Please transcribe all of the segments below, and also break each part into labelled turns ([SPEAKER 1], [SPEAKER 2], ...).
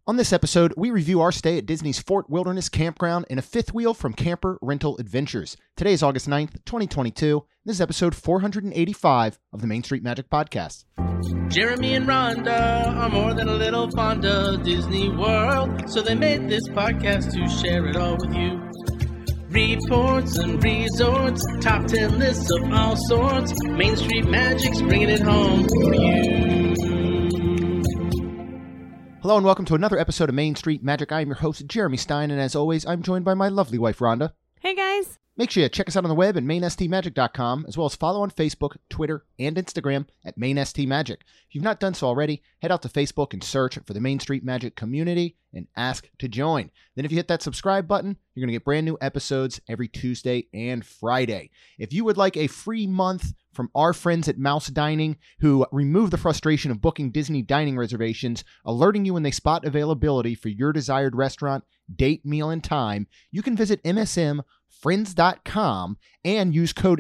[SPEAKER 1] On this episode, we review our stay at Disney's Fort Wilderness Campground and a fifth wheel from Camper Rental Adventures. Today is August 9th, 2022. This is episode 485 of the Main Street Magic Podcast.
[SPEAKER 2] Jeremy and Rhonda are more than a little fond of Disney World, so they made this podcast to share it all with you. Reports and resorts, top 10 lists of all sorts, Main Street Magic's bringing it home for you.
[SPEAKER 1] Hello and welcome to another episode of Main Street Magic. I am your host, Jeremy Stein, and as always, I'm joined by my lovely wife, Rhonda.
[SPEAKER 3] Hey, guys.
[SPEAKER 1] Make sure you check us out on the web at mainstmagic.com, as well as follow on Facebook, Twitter, and Instagram at MainSTMagic. If you've not done so already, head out to Facebook and search for the Main Street Magic community and ask to join. Then if you hit that subscribe button, you're going to get brand new episodes every Tuesday and Friday. If you would like a free month from our friends at Mouse Dining, who remove the frustration of booking Disney dining reservations, alerting you when they spot availability for your desired restaurant, date, meal, and time, you can visit msmfriends.com and use code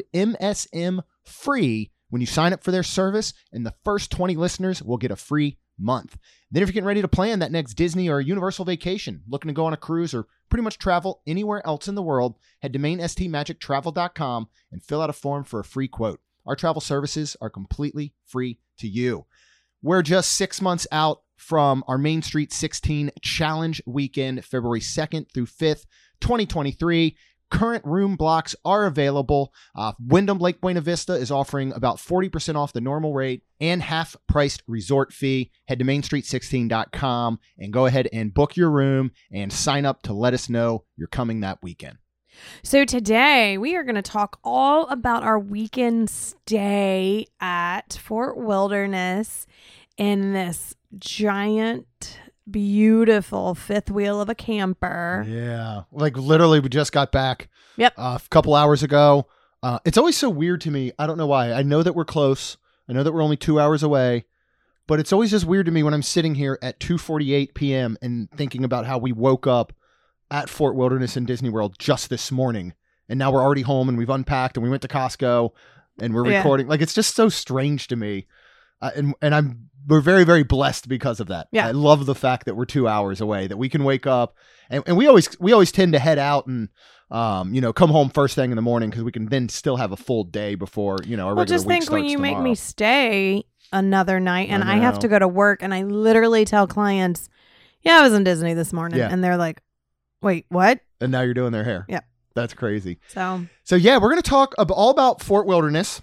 [SPEAKER 1] MSMFREE when you sign up for their service, and the first 20 listeners will get a free month. Then if you're getting ready to plan that next Disney or Universal vacation, looking to go on a cruise, or pretty much travel anywhere else in the world, head to mainstmagictravel.com and fill out a form for a free quote. Our travel services are completely free to you. We're just 6 months out from our Main Street 16 Challenge Weekend, February 2nd through 5th, 2023. Current room blocks are available. Wyndham Lake Buena Vista is offering about 40% off the normal rate and half-priced resort fee. Head to mainstreet16.com and go ahead and book your room and sign up to let us know you're coming that weekend.
[SPEAKER 3] So today we are going to talk all about our weekend stay at Fort Wilderness in this giant, beautiful fifth wheel of a camper.
[SPEAKER 1] Yeah. Like literally we just got back
[SPEAKER 3] a
[SPEAKER 1] couple hours ago. It's always so weird to me. I don't know why. I know that we're close. I know that we're only 2 hours away, but it's always just weird to me when I'm sitting here at 2:48 p.m. and thinking about how we woke up at Fort Wilderness in Disney World just this morning. And now we're already home and we've unpacked and we went to Costco and we're recording. Like, it's just so strange to me. We're very, very blessed because of that.
[SPEAKER 3] Yeah.
[SPEAKER 1] I love the fact that we're 2 hours away, that we can wake up and we always tend to head out and, come home first thing in the morning because we can then still have a full day before, our regular week
[SPEAKER 3] just think
[SPEAKER 1] starts
[SPEAKER 3] when you
[SPEAKER 1] tomorrow.
[SPEAKER 3] make me stay another night and I have to go to work and I literally tell clients, I was in Disney this morning.
[SPEAKER 1] Yeah.
[SPEAKER 3] And they're like, wait, what?
[SPEAKER 1] And now you're doing their hair.
[SPEAKER 3] Yeah.
[SPEAKER 1] That's crazy.
[SPEAKER 3] So
[SPEAKER 1] yeah, we're going to talk all about Fort Wilderness.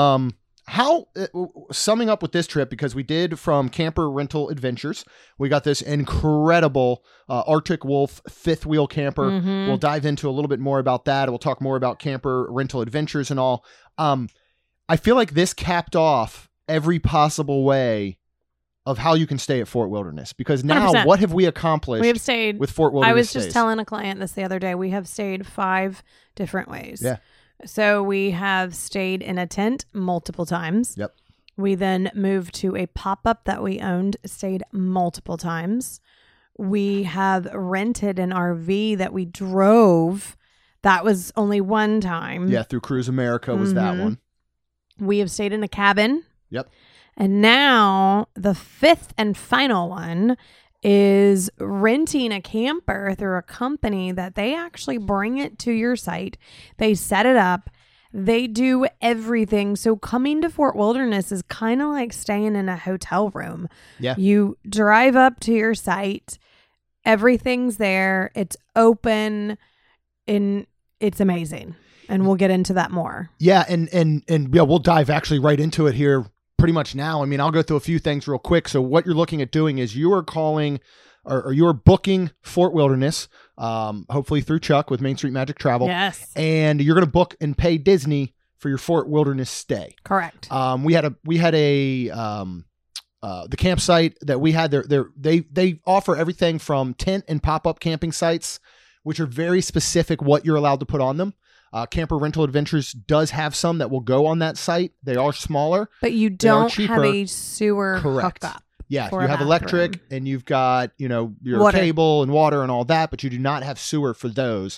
[SPEAKER 1] Summing up with this trip, because we did from Camper Rental Adventures, we got this incredible Arctic Wolf fifth wheel camper.
[SPEAKER 3] Mm-hmm.
[SPEAKER 1] We'll dive into a little bit more about that. We'll talk more about Camper Rental Adventures and all. I feel like this capped off every possible way of how you can stay at Fort Wilderness, because now
[SPEAKER 3] 100%.
[SPEAKER 1] What have we accomplished?
[SPEAKER 3] We have stayed
[SPEAKER 1] with Fort Wilderness.
[SPEAKER 3] I was just
[SPEAKER 1] stays?
[SPEAKER 3] telling a client this the other day. We have stayed 5 different ways.
[SPEAKER 1] Yeah.
[SPEAKER 3] So we have stayed in a tent multiple times.
[SPEAKER 1] Yep.
[SPEAKER 3] We then moved to a pop-up that we owned, stayed multiple times. We have rented an RV that we drove. That was only one time.
[SPEAKER 1] Yeah, through Cruise America was that one.
[SPEAKER 3] We have stayed in a cabin.
[SPEAKER 1] Yep.
[SPEAKER 3] And now the 5th and final one is renting a camper through a company that they actually bring it to your site. They set it up. They do everything. So coming to Fort Wilderness is kind of like staying in a hotel room.
[SPEAKER 1] Yeah.
[SPEAKER 3] You drive up to your site. Everything's there. It's open and it's amazing. And we'll get into that more.
[SPEAKER 1] Yeah. And we'll dive actually right into it here pretty much now. I mean, I'll go through a few things real quick. So what you're looking at doing is you are calling or you're booking Fort Wilderness, hopefully through Chuck with Main Street Magic Travel.
[SPEAKER 3] Yes.
[SPEAKER 1] And you're going to book and pay Disney for your Fort Wilderness stay.
[SPEAKER 3] Correct.
[SPEAKER 1] We had the campsite that we had there. They offer everything from tent and pop-up camping sites, which are very specific what you're allowed to put on them. Camper Rental Adventures does have some that will go on that site. They are smaller.
[SPEAKER 3] But you don't have a sewer hookup.
[SPEAKER 1] Yeah, you have electric and you've got, your
[SPEAKER 3] water.
[SPEAKER 1] cable and water and all that, but you do not have sewer for those.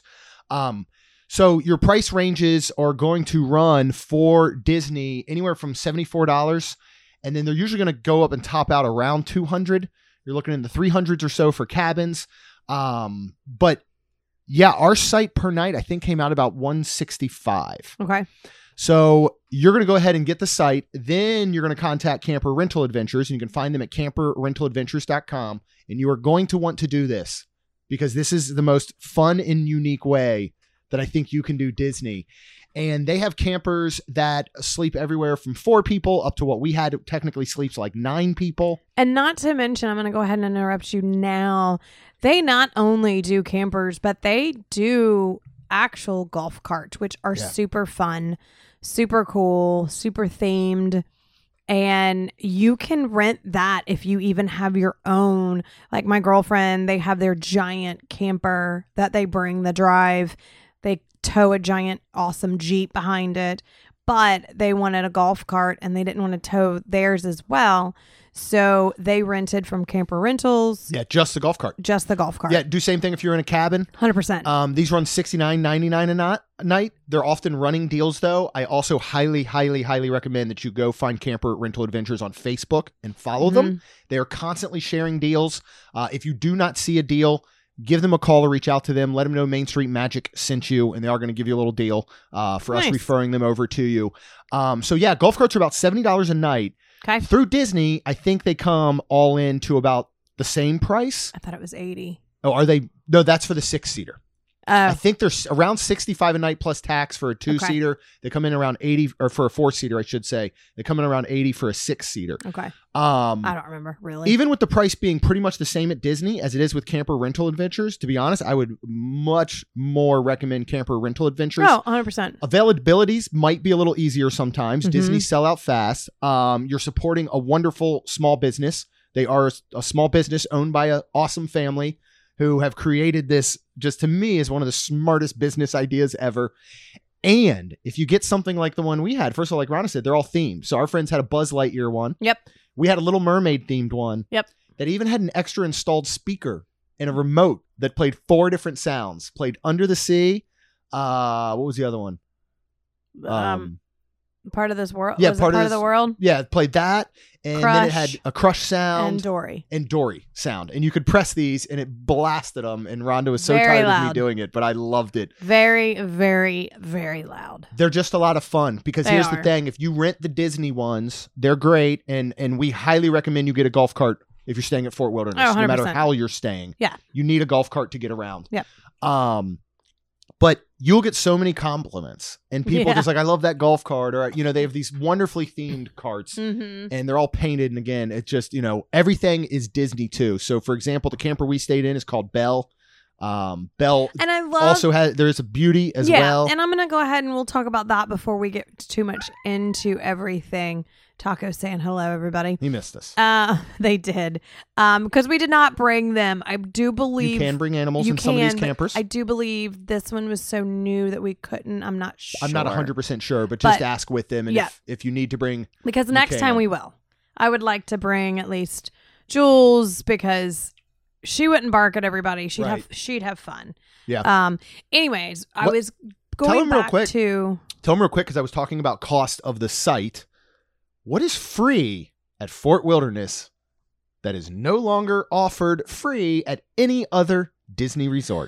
[SPEAKER 1] So your price ranges are going to run for Disney anywhere from $74, and then they're usually going to go up and top out around $200. You're looking in the 300s or so for cabins. But yeah, our site per night, I think, came out about $165.
[SPEAKER 3] Okay.
[SPEAKER 1] So you're going to go ahead and get the site. Then you're going to contact Camper Rental Adventures, and you can find them at camperrentaladventures.com. And you are going to want to do this because this is the most fun and unique way that I think you can do Disney. And they have campers that sleep everywhere from 4 people up to what we had technically sleeps like 9 people.
[SPEAKER 3] And not to mention, I'm going to go ahead and interrupt you now. They not only do campers, but they do actual golf carts, which are super fun, super cool, super themed. And you can rent that if you even have your own. Like my girlfriend, they have their giant camper that they bring the drive. They tow a giant, awesome Jeep behind it, but they wanted a golf cart and they didn't want to tow theirs as well. So they rented from Camper Rentals.
[SPEAKER 1] Yeah, just the golf cart.
[SPEAKER 3] Just the golf cart.
[SPEAKER 1] Yeah, do same thing if you're in a cabin.
[SPEAKER 3] 100%.
[SPEAKER 1] These run $69.99 a night. They're often running deals, though. I also highly, highly, highly recommend that you go find Camper Rental Adventures on Facebook and follow them. They are constantly sharing deals. If you do not see a deal, give them a call or reach out to them. Let them know Main Street Magic sent you, and they are going to give you a little deal for us referring them over to you. So yeah, golf carts are about $70 a night.
[SPEAKER 3] Okay.
[SPEAKER 1] Through Disney, I think they come all in to about the same price.
[SPEAKER 3] I thought it was 80.
[SPEAKER 1] Oh, are they? No, that's for the 6-seater. I think they're around $65 a night plus tax for a 2-seater. Okay. They come in around 80, or for a 4-seater, I should say. They come in around 80 for a 6-seater.
[SPEAKER 3] Okay. I don't remember, really.
[SPEAKER 1] Even with the price being pretty much the same at Disney as it is with Camper Rental Adventures, to be honest, I would much more recommend Camper Rental Adventures.
[SPEAKER 3] Oh, 100%.
[SPEAKER 1] Availabilities might be a little easier sometimes. Disney sell out fast. You're supporting a wonderful small business. They are a small business owned by an awesome family who have created this, just to me, is one of the smartest business ideas ever. And if you get something like the one we had, first of all, like Rhonda said, they're all themed. So our friends had a Buzz Lightyear one.
[SPEAKER 3] Yep.
[SPEAKER 1] We had a Little Mermaid themed one.
[SPEAKER 3] Yep.
[SPEAKER 1] That even had an extra installed speaker and a remote that played 4 different sounds. Played Under the Sea. What was the other one?
[SPEAKER 3] Part of this world.
[SPEAKER 1] Yeah,
[SPEAKER 3] was part of the world.
[SPEAKER 1] Yeah, it played that, and
[SPEAKER 3] Crush,
[SPEAKER 1] then it had a Crush sound
[SPEAKER 3] and Dory
[SPEAKER 1] sound, and you could press these, and it blasted them. And Rhonda was so
[SPEAKER 3] very
[SPEAKER 1] tired
[SPEAKER 3] loud.
[SPEAKER 1] of me doing it, but I loved it.
[SPEAKER 3] Very, very, very loud.
[SPEAKER 1] They're just a lot of fun because here's the thing: if you rent the Disney ones, they're great, and we highly recommend you get a golf cart if you're staying at Fort Wilderness, no matter how you're staying.
[SPEAKER 3] Yeah,
[SPEAKER 1] you need a golf cart to get around.
[SPEAKER 3] Yep.
[SPEAKER 1] But you'll get so many compliments, and people just like, I love that golf cart, or they have these wonderfully themed carts, and they're all painted. And again, it's just everything is Disney too. So, for example, the camper we stayed in is called Belle. Belle, and I love also there's a Beauty as well.
[SPEAKER 3] And I'm gonna go ahead and we'll talk about that before we get too much into everything. Taco saying hello, everybody.
[SPEAKER 1] He missed us.
[SPEAKER 3] They did. Because we did not bring them. I do believe
[SPEAKER 1] you can bring animals in some of these campers.
[SPEAKER 3] I do believe this one was so new that we couldn't. I'm not sure.
[SPEAKER 1] I'm not 100% sure, but just ask with them, and if you need to bring,
[SPEAKER 3] because next time we will. I would like to bring at least Jules, because she wouldn't bark at everybody. She'd have fun.
[SPEAKER 1] Yeah.
[SPEAKER 3] Anyways, I was going back to
[SPEAKER 1] tell them real quick, because I was talking about cost of the site. What is free at Fort Wilderness that is no longer offered free at any other Disney resort?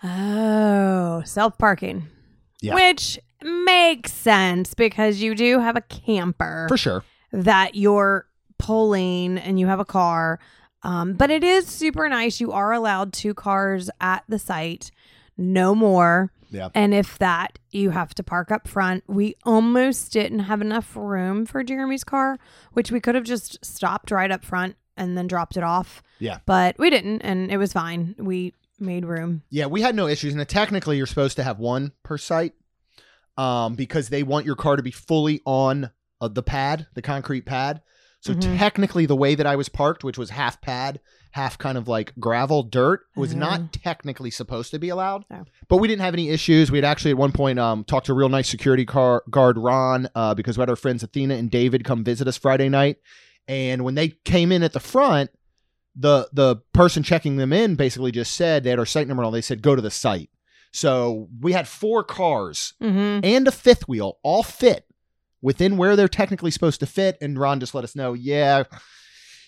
[SPEAKER 3] Oh, self-parking.
[SPEAKER 1] Yeah.
[SPEAKER 3] Which makes sense because you do have a camper.
[SPEAKER 1] For sure.
[SPEAKER 3] That you're pulling and you have a car. But it is super nice. You are allowed 2 cars at the site. No more.
[SPEAKER 1] Yeah.
[SPEAKER 3] And if that, you have to park up front. We almost didn't have enough room for Jeremy's car, which we could have just stopped right up front and then dropped it off.
[SPEAKER 1] Yeah.
[SPEAKER 3] But we didn't, and it was fine. We made room.
[SPEAKER 1] Yeah, we had no issues. And technically, you're supposed to have 1 per site because they want your car to be fully on the pad, the concrete pad. So technically, the way that I was parked, which was half pad, half kind of like gravel, dirt, was not technically supposed to be allowed.
[SPEAKER 3] No.
[SPEAKER 1] But we didn't have any issues. We had actually at one point talked to a real nice security guard, Ron, because we had our friends Athena and David come visit us Friday night. And when they came in at the front, the person checking them in basically just said, they had our site number and all, they said, go to the site. So we had 4 cars and a 5th wheel, all fit within where they're technically supposed to fit. And Ron just let us know,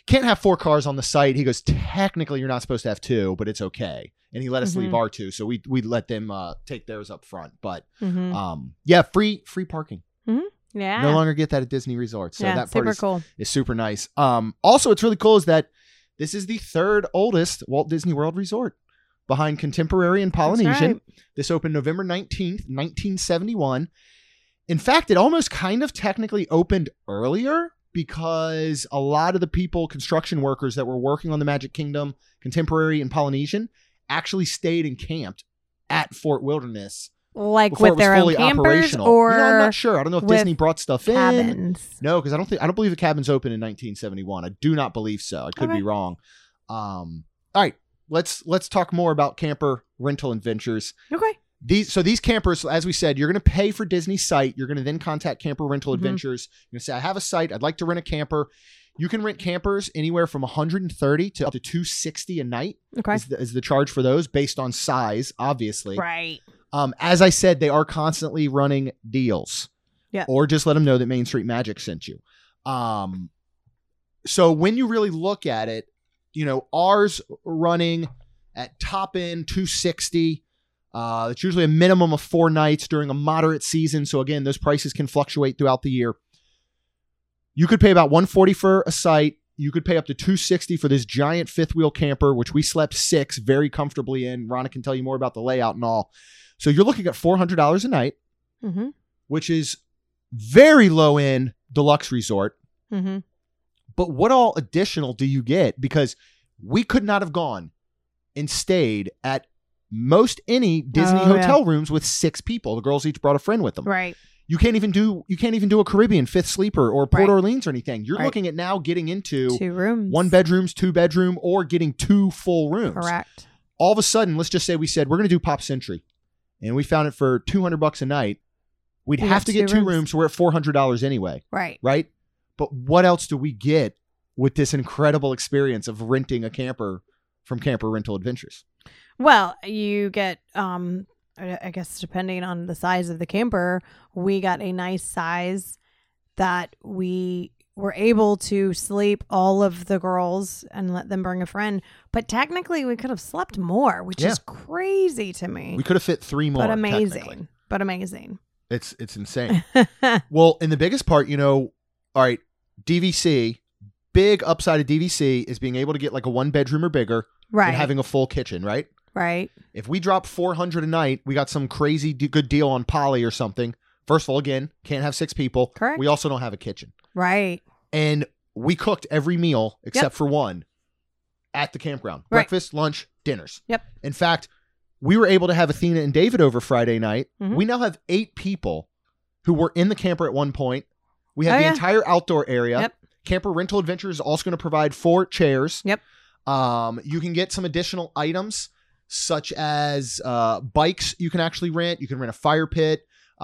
[SPEAKER 1] can't have 4 cars on the site. He goes, technically you're not supposed to have 2, but it's okay. And he let us leave our 2, so we let them take theirs up front. But free parking.
[SPEAKER 3] Yeah.
[SPEAKER 1] No longer get that at Disney Resorts. So that part
[SPEAKER 3] cool.
[SPEAKER 1] is super nice. Also, it's really cool is that this is the 3rd oldest Walt Disney World resort behind Contemporary and Polynesian.
[SPEAKER 3] Right.
[SPEAKER 1] This opened November 19th, 1971. In fact, it almost kind of technically opened earlier because a lot of the people, construction workers that were working on the Magic Kingdom, Contemporary and Polynesian, actually stayed and camped at Fort Wilderness.
[SPEAKER 3] Like
[SPEAKER 1] Before
[SPEAKER 3] with their own campers or
[SPEAKER 1] I'm not sure. I don't know if Disney brought stuff
[SPEAKER 3] cabins.
[SPEAKER 1] in. No, because I don't believe the cabins opened in 1971. I do not believe so. I could be wrong. All right, let's talk more about camper rental adventures.
[SPEAKER 3] Okay.
[SPEAKER 1] These campers, as we said, you're going to pay for Disney's site. You're going to then contact Camper Rental Adventures. You're going to say, I have a site. I'd like to rent a camper. You can rent campers anywhere from $130 to up to $260 a night.
[SPEAKER 3] Okay.
[SPEAKER 1] Is the charge for those based on size, obviously.
[SPEAKER 3] Right.
[SPEAKER 1] As I said, they are constantly running deals.
[SPEAKER 3] Yeah.
[SPEAKER 1] Or just let them know that Main Street Magic sent you. So when you really look at it, ours running at top end $260. It's usually a minimum of 4 nights during a moderate season. So again, those prices can fluctuate throughout the year. You could pay about $140 for a site. You could pay up to $260 for this giant 5th wheel camper, which we slept 6 very comfortably in. Ronna can tell you more about the layout and all. So you're looking at $400 a night, which is very low end deluxe resort. But what all additional do you get? Because we could not have gone and stayed at most any Disney hotel rooms with 6 people. The girls each brought a friend with them.
[SPEAKER 3] Right.
[SPEAKER 1] You can't even do a Caribbean 5th sleeper or Port Orleans or anything. You're looking at now getting into
[SPEAKER 3] 2 rooms,
[SPEAKER 1] 1 bedrooms, 2 bedroom, or getting 2 full rooms.
[SPEAKER 3] Correct.
[SPEAKER 1] All of a sudden, let's just say we said we're going to do Pop Century, and we found it for $200 a night. We'd have to get 2 rooms, so we're at $400 anyway.
[SPEAKER 3] Right.
[SPEAKER 1] Right. But what else do we get with this incredible experience of renting a camper from Camper Rental Adventures?
[SPEAKER 3] Well, you get, I guess depending on the size of the camper, we got a nice size that we were able to sleep all of the girls and let them bring a friend. But technically, we could have slept more, which is crazy to me.
[SPEAKER 1] We could have fit 3 more.
[SPEAKER 3] But amazing. But amazing.
[SPEAKER 1] It's insane. Well, and the biggest part, all right, DVC, big upside of DVC is being able to get like a 1 bedroom or bigger and having a full kitchen, right?
[SPEAKER 3] Right.
[SPEAKER 1] If we drop $400 a night, we got some crazy good deal on Poly or something. First of all, again, can't have 6 people.
[SPEAKER 3] Correct.
[SPEAKER 1] We also don't have a kitchen.
[SPEAKER 3] Right.
[SPEAKER 1] And we cooked every meal except for one at the campground.
[SPEAKER 3] Right.
[SPEAKER 1] Breakfast, lunch, dinners.
[SPEAKER 3] Yep.
[SPEAKER 1] In fact, we were able to have Athena and David over Friday night. We now have 8 people who were in the camper at one point. We have the entire outdoor area.
[SPEAKER 3] Yep.
[SPEAKER 1] Camper Rental Adventures is also going to provide 4 chairs.
[SPEAKER 3] Yep.
[SPEAKER 1] You can get some additional items such as bikes you can actually rent. You can rent a fire pit.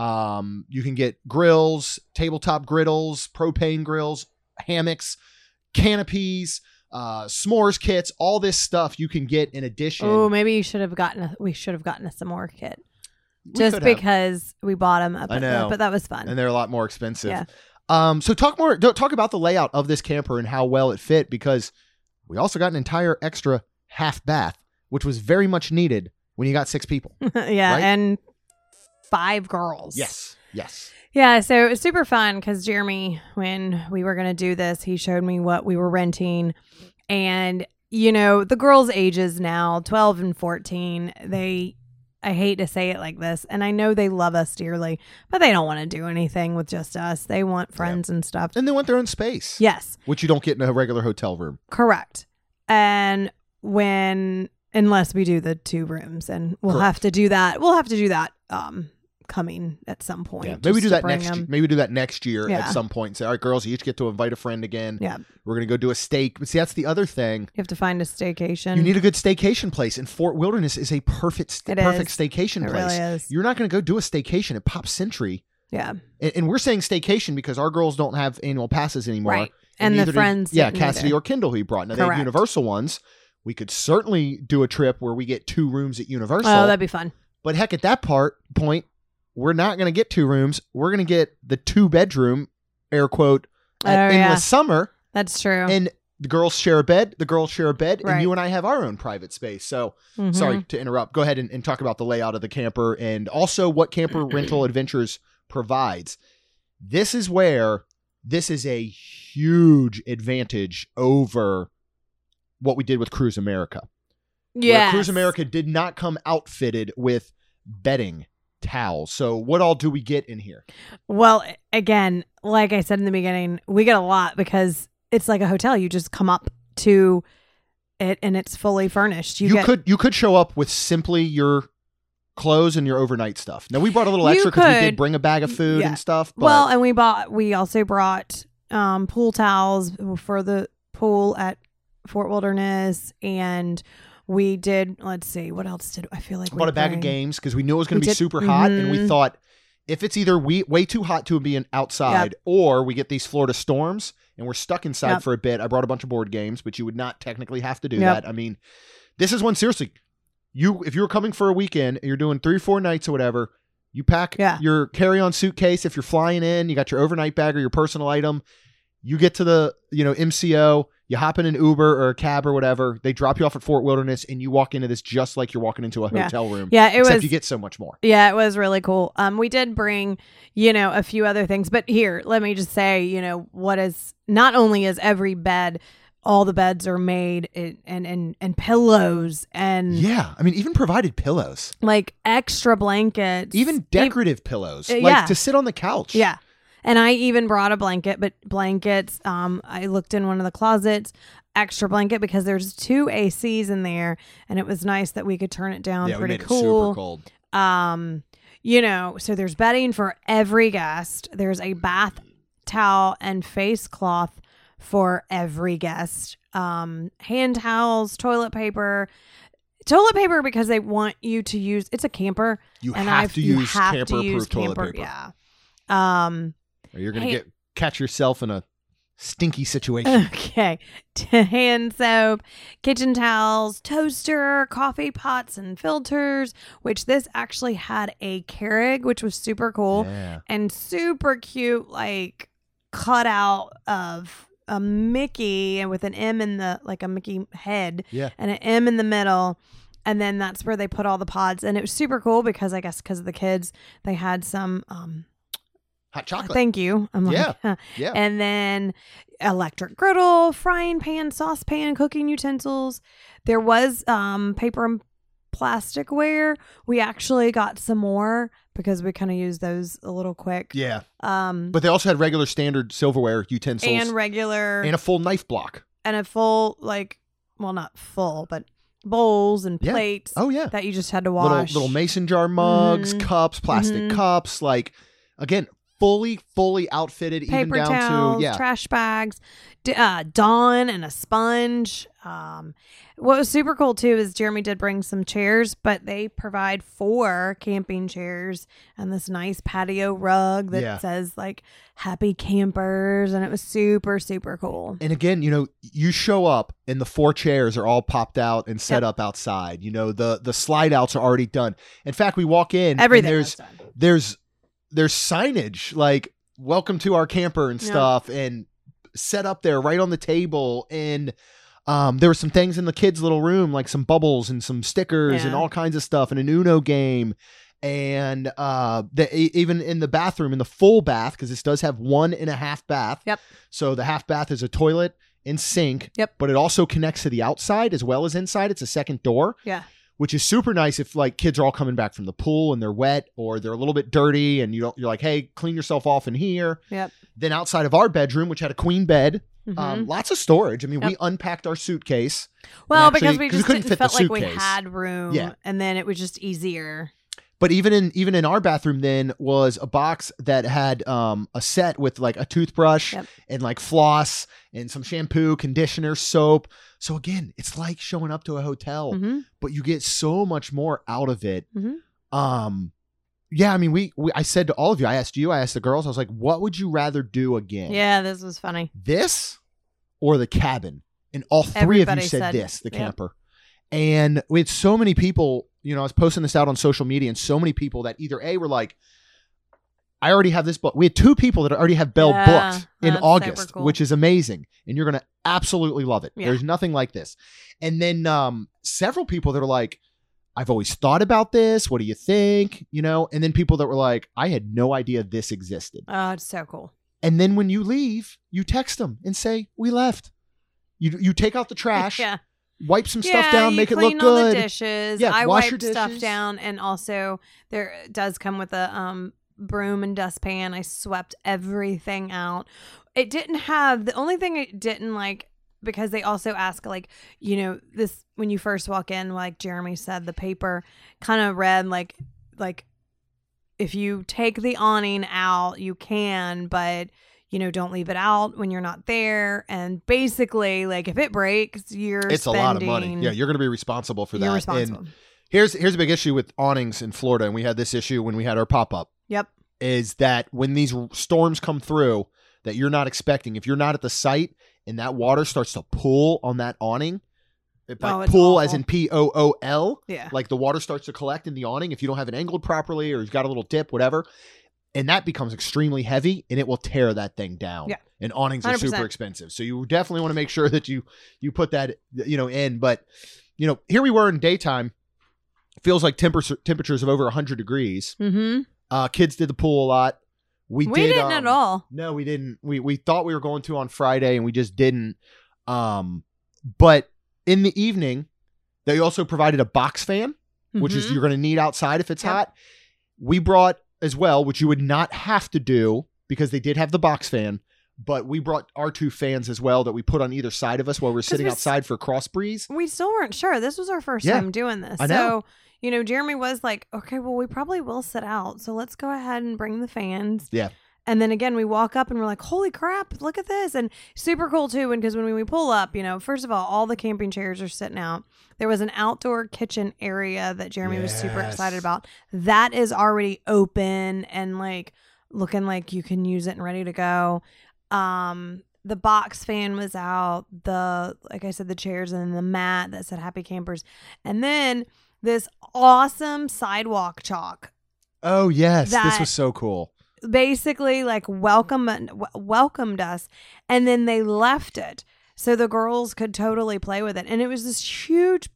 [SPEAKER 1] You can get grills, tabletop griddles, propane grills, hammocks, canopies, s'mores kits, all this stuff you can get in addition.
[SPEAKER 3] Oh, maybe we should have gotten a s'more kit. Just because we bought them up, but that was fun.
[SPEAKER 1] And they're a lot more expensive.
[SPEAKER 3] Yeah.
[SPEAKER 1] So talk about the layout of this camper and how well it fit, because we also got an entire extra half bath, which was very much needed when you got 6 people.
[SPEAKER 3] Yeah.
[SPEAKER 1] Right?
[SPEAKER 3] And 5 girls.
[SPEAKER 1] Yes.
[SPEAKER 3] Yeah, so it was super fun because Jeremy, when we were going to do this, he showed me what we were renting. And, the girls' ages now, 12 and 14, I hate to say it like this, and I know they love us dearly, but they don't want to do anything with just us. They want friends and stuff.
[SPEAKER 1] And they want their own space.
[SPEAKER 3] Yes.
[SPEAKER 1] Which you don't get in a regular hotel room.
[SPEAKER 3] Correct. And unless we do the 2 rooms, and we'll have to do that. We'll have to do that coming at some point.
[SPEAKER 1] Yeah. Maybe do that next year at some point and say, all right, girls, you each get to invite a friend again.
[SPEAKER 3] Yeah.
[SPEAKER 1] We're going to go do a steak. But see, that's the other thing.
[SPEAKER 3] You have to find a staycation.
[SPEAKER 1] You need a good staycation place, and Fort Wilderness is a perfect staycation place.
[SPEAKER 3] It really is.
[SPEAKER 1] You're not going to go do a staycation at Pop Century.
[SPEAKER 3] Yeah.
[SPEAKER 1] And we're saying staycation because our girls don't have annual passes anymore.
[SPEAKER 3] Right. And the friends.
[SPEAKER 1] Cassidy or Kendall who you brought. Now they have Universal ones. We could certainly do a trip where we get 2 rooms at Universal.
[SPEAKER 3] Oh, that'd be fun.
[SPEAKER 1] But heck, at that point, we're not going to get 2 rooms. We're going to get the 2 bedroom, air quote, at Endless Summer.
[SPEAKER 3] That's true.
[SPEAKER 1] And the girls share a bed, and
[SPEAKER 3] Right.
[SPEAKER 1] you and I have our own private space. So sorry to interrupt. Go ahead and talk about the layout of the camper and also what Camper Rental Adventures provides. This is where this is a huge advantage over what we did with Cruise America.
[SPEAKER 3] Yeah.
[SPEAKER 1] Where Cruise America did not come outfitted with bedding towels. So what all do we get in here?
[SPEAKER 3] Well, again, like I said in the beginning, we get a lot because it's like a hotel. You just come up to it and it's fully furnished. You
[SPEAKER 1] could show up with simply your clothes and your overnight stuff. Now we brought a little
[SPEAKER 3] You
[SPEAKER 1] extra because we
[SPEAKER 3] could.
[SPEAKER 1] did bring a bag of food
[SPEAKER 3] Yeah.
[SPEAKER 1] and stuff. But
[SPEAKER 3] Well, and we also brought pool towels for the pool at Fort Wilderness, and we did. Let's see, what else did I feel like?
[SPEAKER 1] we bought a bag of
[SPEAKER 3] bring?
[SPEAKER 1] games because we knew it was going
[SPEAKER 3] We
[SPEAKER 1] to be
[SPEAKER 3] did-
[SPEAKER 1] super hot, and we
[SPEAKER 3] Mhm.
[SPEAKER 1] thought if it's either way too hot to be outside, or we get these Florida storms and we're stuck inside
[SPEAKER 3] Yep.
[SPEAKER 1] for a bit. I brought a bunch of board games, but you would not technically have to do
[SPEAKER 3] Yep.
[SPEAKER 1] that. I mean, this is one seriously. If you were coming for a weekend, and you're doing 3 or 4 nights or whatever. You pack
[SPEAKER 3] Yeah.
[SPEAKER 1] your carry-on suitcase. If you're flying in, you got your overnight bag or your personal item. You get to the MCO. You hop in an Uber or a cab or whatever. They drop you off at Fort Wilderness, and you walk into this just like you're walking into a
[SPEAKER 3] Yeah.
[SPEAKER 1] hotel room.
[SPEAKER 3] Yeah, it
[SPEAKER 1] except
[SPEAKER 3] was.
[SPEAKER 1] you get so much more.
[SPEAKER 3] Yeah, it was really cool. We did bring, a few other things, but here, let me just say, what is not only is every bed, all the beds are made and pillows and
[SPEAKER 1] Yeah, I mean, even provided pillows,
[SPEAKER 3] like extra blankets,
[SPEAKER 1] even decorative pillows, like
[SPEAKER 3] yeah.
[SPEAKER 1] to sit on the couch.
[SPEAKER 3] Yeah. And I even brought a blanket, but blankets, I looked in one of the closets, extra blanket because there's 2 ACs in there, and it was nice that we could turn it down
[SPEAKER 1] yeah, we
[SPEAKER 3] pretty
[SPEAKER 1] made it
[SPEAKER 3] cool.
[SPEAKER 1] super cold.
[SPEAKER 3] So there's bedding for every guest. There's a bath towel and face cloth for every guest. Hand towels, toilet paper because they want you to use. It's a camper.
[SPEAKER 1] You
[SPEAKER 3] and
[SPEAKER 1] have to use
[SPEAKER 3] have to
[SPEAKER 1] camper-approved
[SPEAKER 3] use
[SPEAKER 1] toilet
[SPEAKER 3] camper.
[SPEAKER 1] paper.
[SPEAKER 3] Yeah.
[SPEAKER 1] Or you're gonna
[SPEAKER 3] Hey.
[SPEAKER 1] catch yourself in a stinky situation.
[SPEAKER 3] Okay. Hand soap, kitchen towels, toaster, coffee pots and filters, which this actually had a Keurig, which was super cool
[SPEAKER 1] Yeah.
[SPEAKER 3] and super cute, like cutout of a Mickey and with an M in the, like a Mickey head
[SPEAKER 1] Yeah.
[SPEAKER 3] and an M in the middle. And then that's where they put all the pods. And it was super cool because I guess because of the kids, they had some,
[SPEAKER 1] Hot chocolate.
[SPEAKER 3] thank you. I'm like,
[SPEAKER 1] Yeah.
[SPEAKER 3] huh.
[SPEAKER 1] Yeah.
[SPEAKER 3] And then electric griddle, frying pan, saucepan, cooking utensils. There was paper and plasticware. We actually got some more because we kind of used those a little quick.
[SPEAKER 1] Yeah.
[SPEAKER 3] But
[SPEAKER 1] But they also had regular standard silverware utensils
[SPEAKER 3] and regular
[SPEAKER 1] and a full knife block.
[SPEAKER 3] and a full not full, but bowls and
[SPEAKER 1] Yeah.
[SPEAKER 3] plates
[SPEAKER 1] Oh yeah.
[SPEAKER 3] that you just had to wash.
[SPEAKER 1] Little mason jar mugs,
[SPEAKER 3] Mhm.
[SPEAKER 1] cups, plastic
[SPEAKER 3] Mhm.
[SPEAKER 1] cups, like again, fully outfitted, even
[SPEAKER 3] paper
[SPEAKER 1] down
[SPEAKER 3] towels,
[SPEAKER 1] to
[SPEAKER 3] trash bags, Dawn and a sponge. What was super cool too is Jeremy did bring some chairs, but they provide 4 camping chairs and this nice patio rug that
[SPEAKER 1] Yeah.
[SPEAKER 3] says like "Happy Campers," and it was super cool.
[SPEAKER 1] And again, you show up and the 4 chairs are all popped out and set up outside. The slide outs are already done. In fact, we walk in
[SPEAKER 3] Everything
[SPEAKER 1] and
[SPEAKER 3] was done.
[SPEAKER 1] there's signage like "Welcome to our camper" and
[SPEAKER 3] Yeah.
[SPEAKER 1] stuff, and set up there right on the table. And there were some things in the kids' little room, like some bubbles and some stickers and
[SPEAKER 3] Yeah.
[SPEAKER 1] all kinds of stuff, and an Uno game. And even in the bathroom, in the full bath, because this does have 1.5 bath.
[SPEAKER 3] Yep.
[SPEAKER 1] So the half bath is a toilet and sink.
[SPEAKER 3] Yep.
[SPEAKER 1] But it also connects to the outside as well as inside. It's a second door,
[SPEAKER 3] Yeah.
[SPEAKER 1] which is super nice if like kids are all coming back from the pool and they're wet or they're a little bit dirty, and you're like, hey, clean yourself off in here.
[SPEAKER 3] Yep.
[SPEAKER 1] Then outside of our bedroom, which had a queen bed,
[SPEAKER 3] Mhm.
[SPEAKER 1] lots of storage. I mean,
[SPEAKER 3] Yep.
[SPEAKER 1] we unpacked our suitcase.
[SPEAKER 3] Well,
[SPEAKER 1] actually-
[SPEAKER 3] because we
[SPEAKER 1] 'cause we
[SPEAKER 3] just
[SPEAKER 1] couldn't
[SPEAKER 3] didn't
[SPEAKER 1] fit the
[SPEAKER 3] felt like we
[SPEAKER 1] suitcase.
[SPEAKER 3] had room,
[SPEAKER 1] Yeah.
[SPEAKER 3] and then it was just easier.
[SPEAKER 1] But even in our bathroom then was a box that had a set with like a toothbrush
[SPEAKER 3] Yep.
[SPEAKER 1] and like floss and some shampoo, conditioner, soap. So again, it's like showing up to a hotel,
[SPEAKER 3] Mhm.
[SPEAKER 1] but you get so much more out of it.
[SPEAKER 3] Mhm.
[SPEAKER 1] Yeah, I mean, I said to all of you, I asked the girls, I was like, what would you rather do again?
[SPEAKER 3] Yeah, this was funny.
[SPEAKER 1] This or the cabin? And all 3
[SPEAKER 3] Everybody
[SPEAKER 1] of you said
[SPEAKER 3] said-
[SPEAKER 1] this, the
[SPEAKER 3] yep.
[SPEAKER 1] camper. And we had so many people, I was posting this out on social media, and so many people that either A, were like, I already have this book. We had 2 people that already have Belle booked in
[SPEAKER 3] that's
[SPEAKER 1] August,
[SPEAKER 3] super cool.
[SPEAKER 1] which is amazing. And you're going to absolutely love it.
[SPEAKER 3] Yeah.
[SPEAKER 1] There's nothing like this. And then several people that are like, I've always thought about this. What do you think? You know, and then people that were like, I had no idea this existed.
[SPEAKER 3] Oh, it's so cool.
[SPEAKER 1] And then when you leave, you text them and say, we left. You take out the trash,
[SPEAKER 3] Yeah.
[SPEAKER 1] wipe some stuff down,
[SPEAKER 3] you
[SPEAKER 1] make it
[SPEAKER 3] clean
[SPEAKER 1] look
[SPEAKER 3] all
[SPEAKER 1] good.
[SPEAKER 3] the dishes.
[SPEAKER 1] Yeah,
[SPEAKER 3] I
[SPEAKER 1] wash your
[SPEAKER 3] wipe stuff
[SPEAKER 1] dishes.
[SPEAKER 3] down, and also there does come with a broom and dustpan. I swept everything out. It didn't have the only thing it didn't like, because they also ask, like, you know, this when you first walk in, like Jeremy said, the paper kind of read like if you take the awning out, you can, but you know, don't leave it out when you're not there. And basically, like, if it breaks,
[SPEAKER 1] It's a lot of money. Yeah, you're going to be responsible for that.
[SPEAKER 3] You're responsible.
[SPEAKER 1] And here's a big issue with awnings in Florida, and we had this issue when we had our pop-up,
[SPEAKER 3] Yep.
[SPEAKER 1] is that when these storms come through that you're not expecting, if you're not at the site and that water starts to pool on that awning, by
[SPEAKER 3] it's
[SPEAKER 1] pool
[SPEAKER 3] awful.
[SPEAKER 1] as in Pool,
[SPEAKER 3] Yeah.
[SPEAKER 1] like the water starts to collect in the awning if you don't have it angled properly or you've got a little dip, whatever. And that becomes extremely heavy, and it will tear that thing down.
[SPEAKER 3] Yeah.
[SPEAKER 1] And awnings are
[SPEAKER 3] 100%.
[SPEAKER 1] super expensive. So you definitely want to make sure that you put that, you know, in. But, you know, here we were in daytime. Feels like temperatures of over 100 degrees.
[SPEAKER 3] Mm-hmm.
[SPEAKER 1] Kids did the pool a lot. We
[SPEAKER 3] didn't at all.
[SPEAKER 1] No, we didn't. We thought we were going to on Friday, and we just didn't. But in the evening, they also provided a box fan, which is
[SPEAKER 3] Mhm.
[SPEAKER 1] you're going to need outside if it's
[SPEAKER 3] Yep.
[SPEAKER 1] hot. We brought as well, which you would not have to do because they did have the box fan, but we brought our 2 fans as well that we put on either side of us while we're sitting
[SPEAKER 3] we
[SPEAKER 1] outside for cross breeze.
[SPEAKER 3] We still weren't sure. This was our first
[SPEAKER 1] Yeah.
[SPEAKER 3] time doing this.
[SPEAKER 1] I know.
[SPEAKER 3] So, you know, Jeremy was like, okay, well, we probably will sit out. So let's go ahead and bring the fans.
[SPEAKER 1] Yeah.
[SPEAKER 3] And then again, we walk up and we're like, holy crap, look at this. And super cool too. Because when we pull up, you know, first of all the camping chairs are sitting out. There was an outdoor kitchen area that Jeremy was super
[SPEAKER 1] Yes.
[SPEAKER 3] excited about. That is already open and like looking like you can use it and ready to go. The box fan was out, like I said, the chairs and the mat that said Happy Campers. And then this awesome sidewalk chalk.
[SPEAKER 1] Oh, yes. This
[SPEAKER 3] That-
[SPEAKER 1] was so cool.
[SPEAKER 3] Basically like welcomed us, and then they left it so the girls could totally play with it. And it was this huge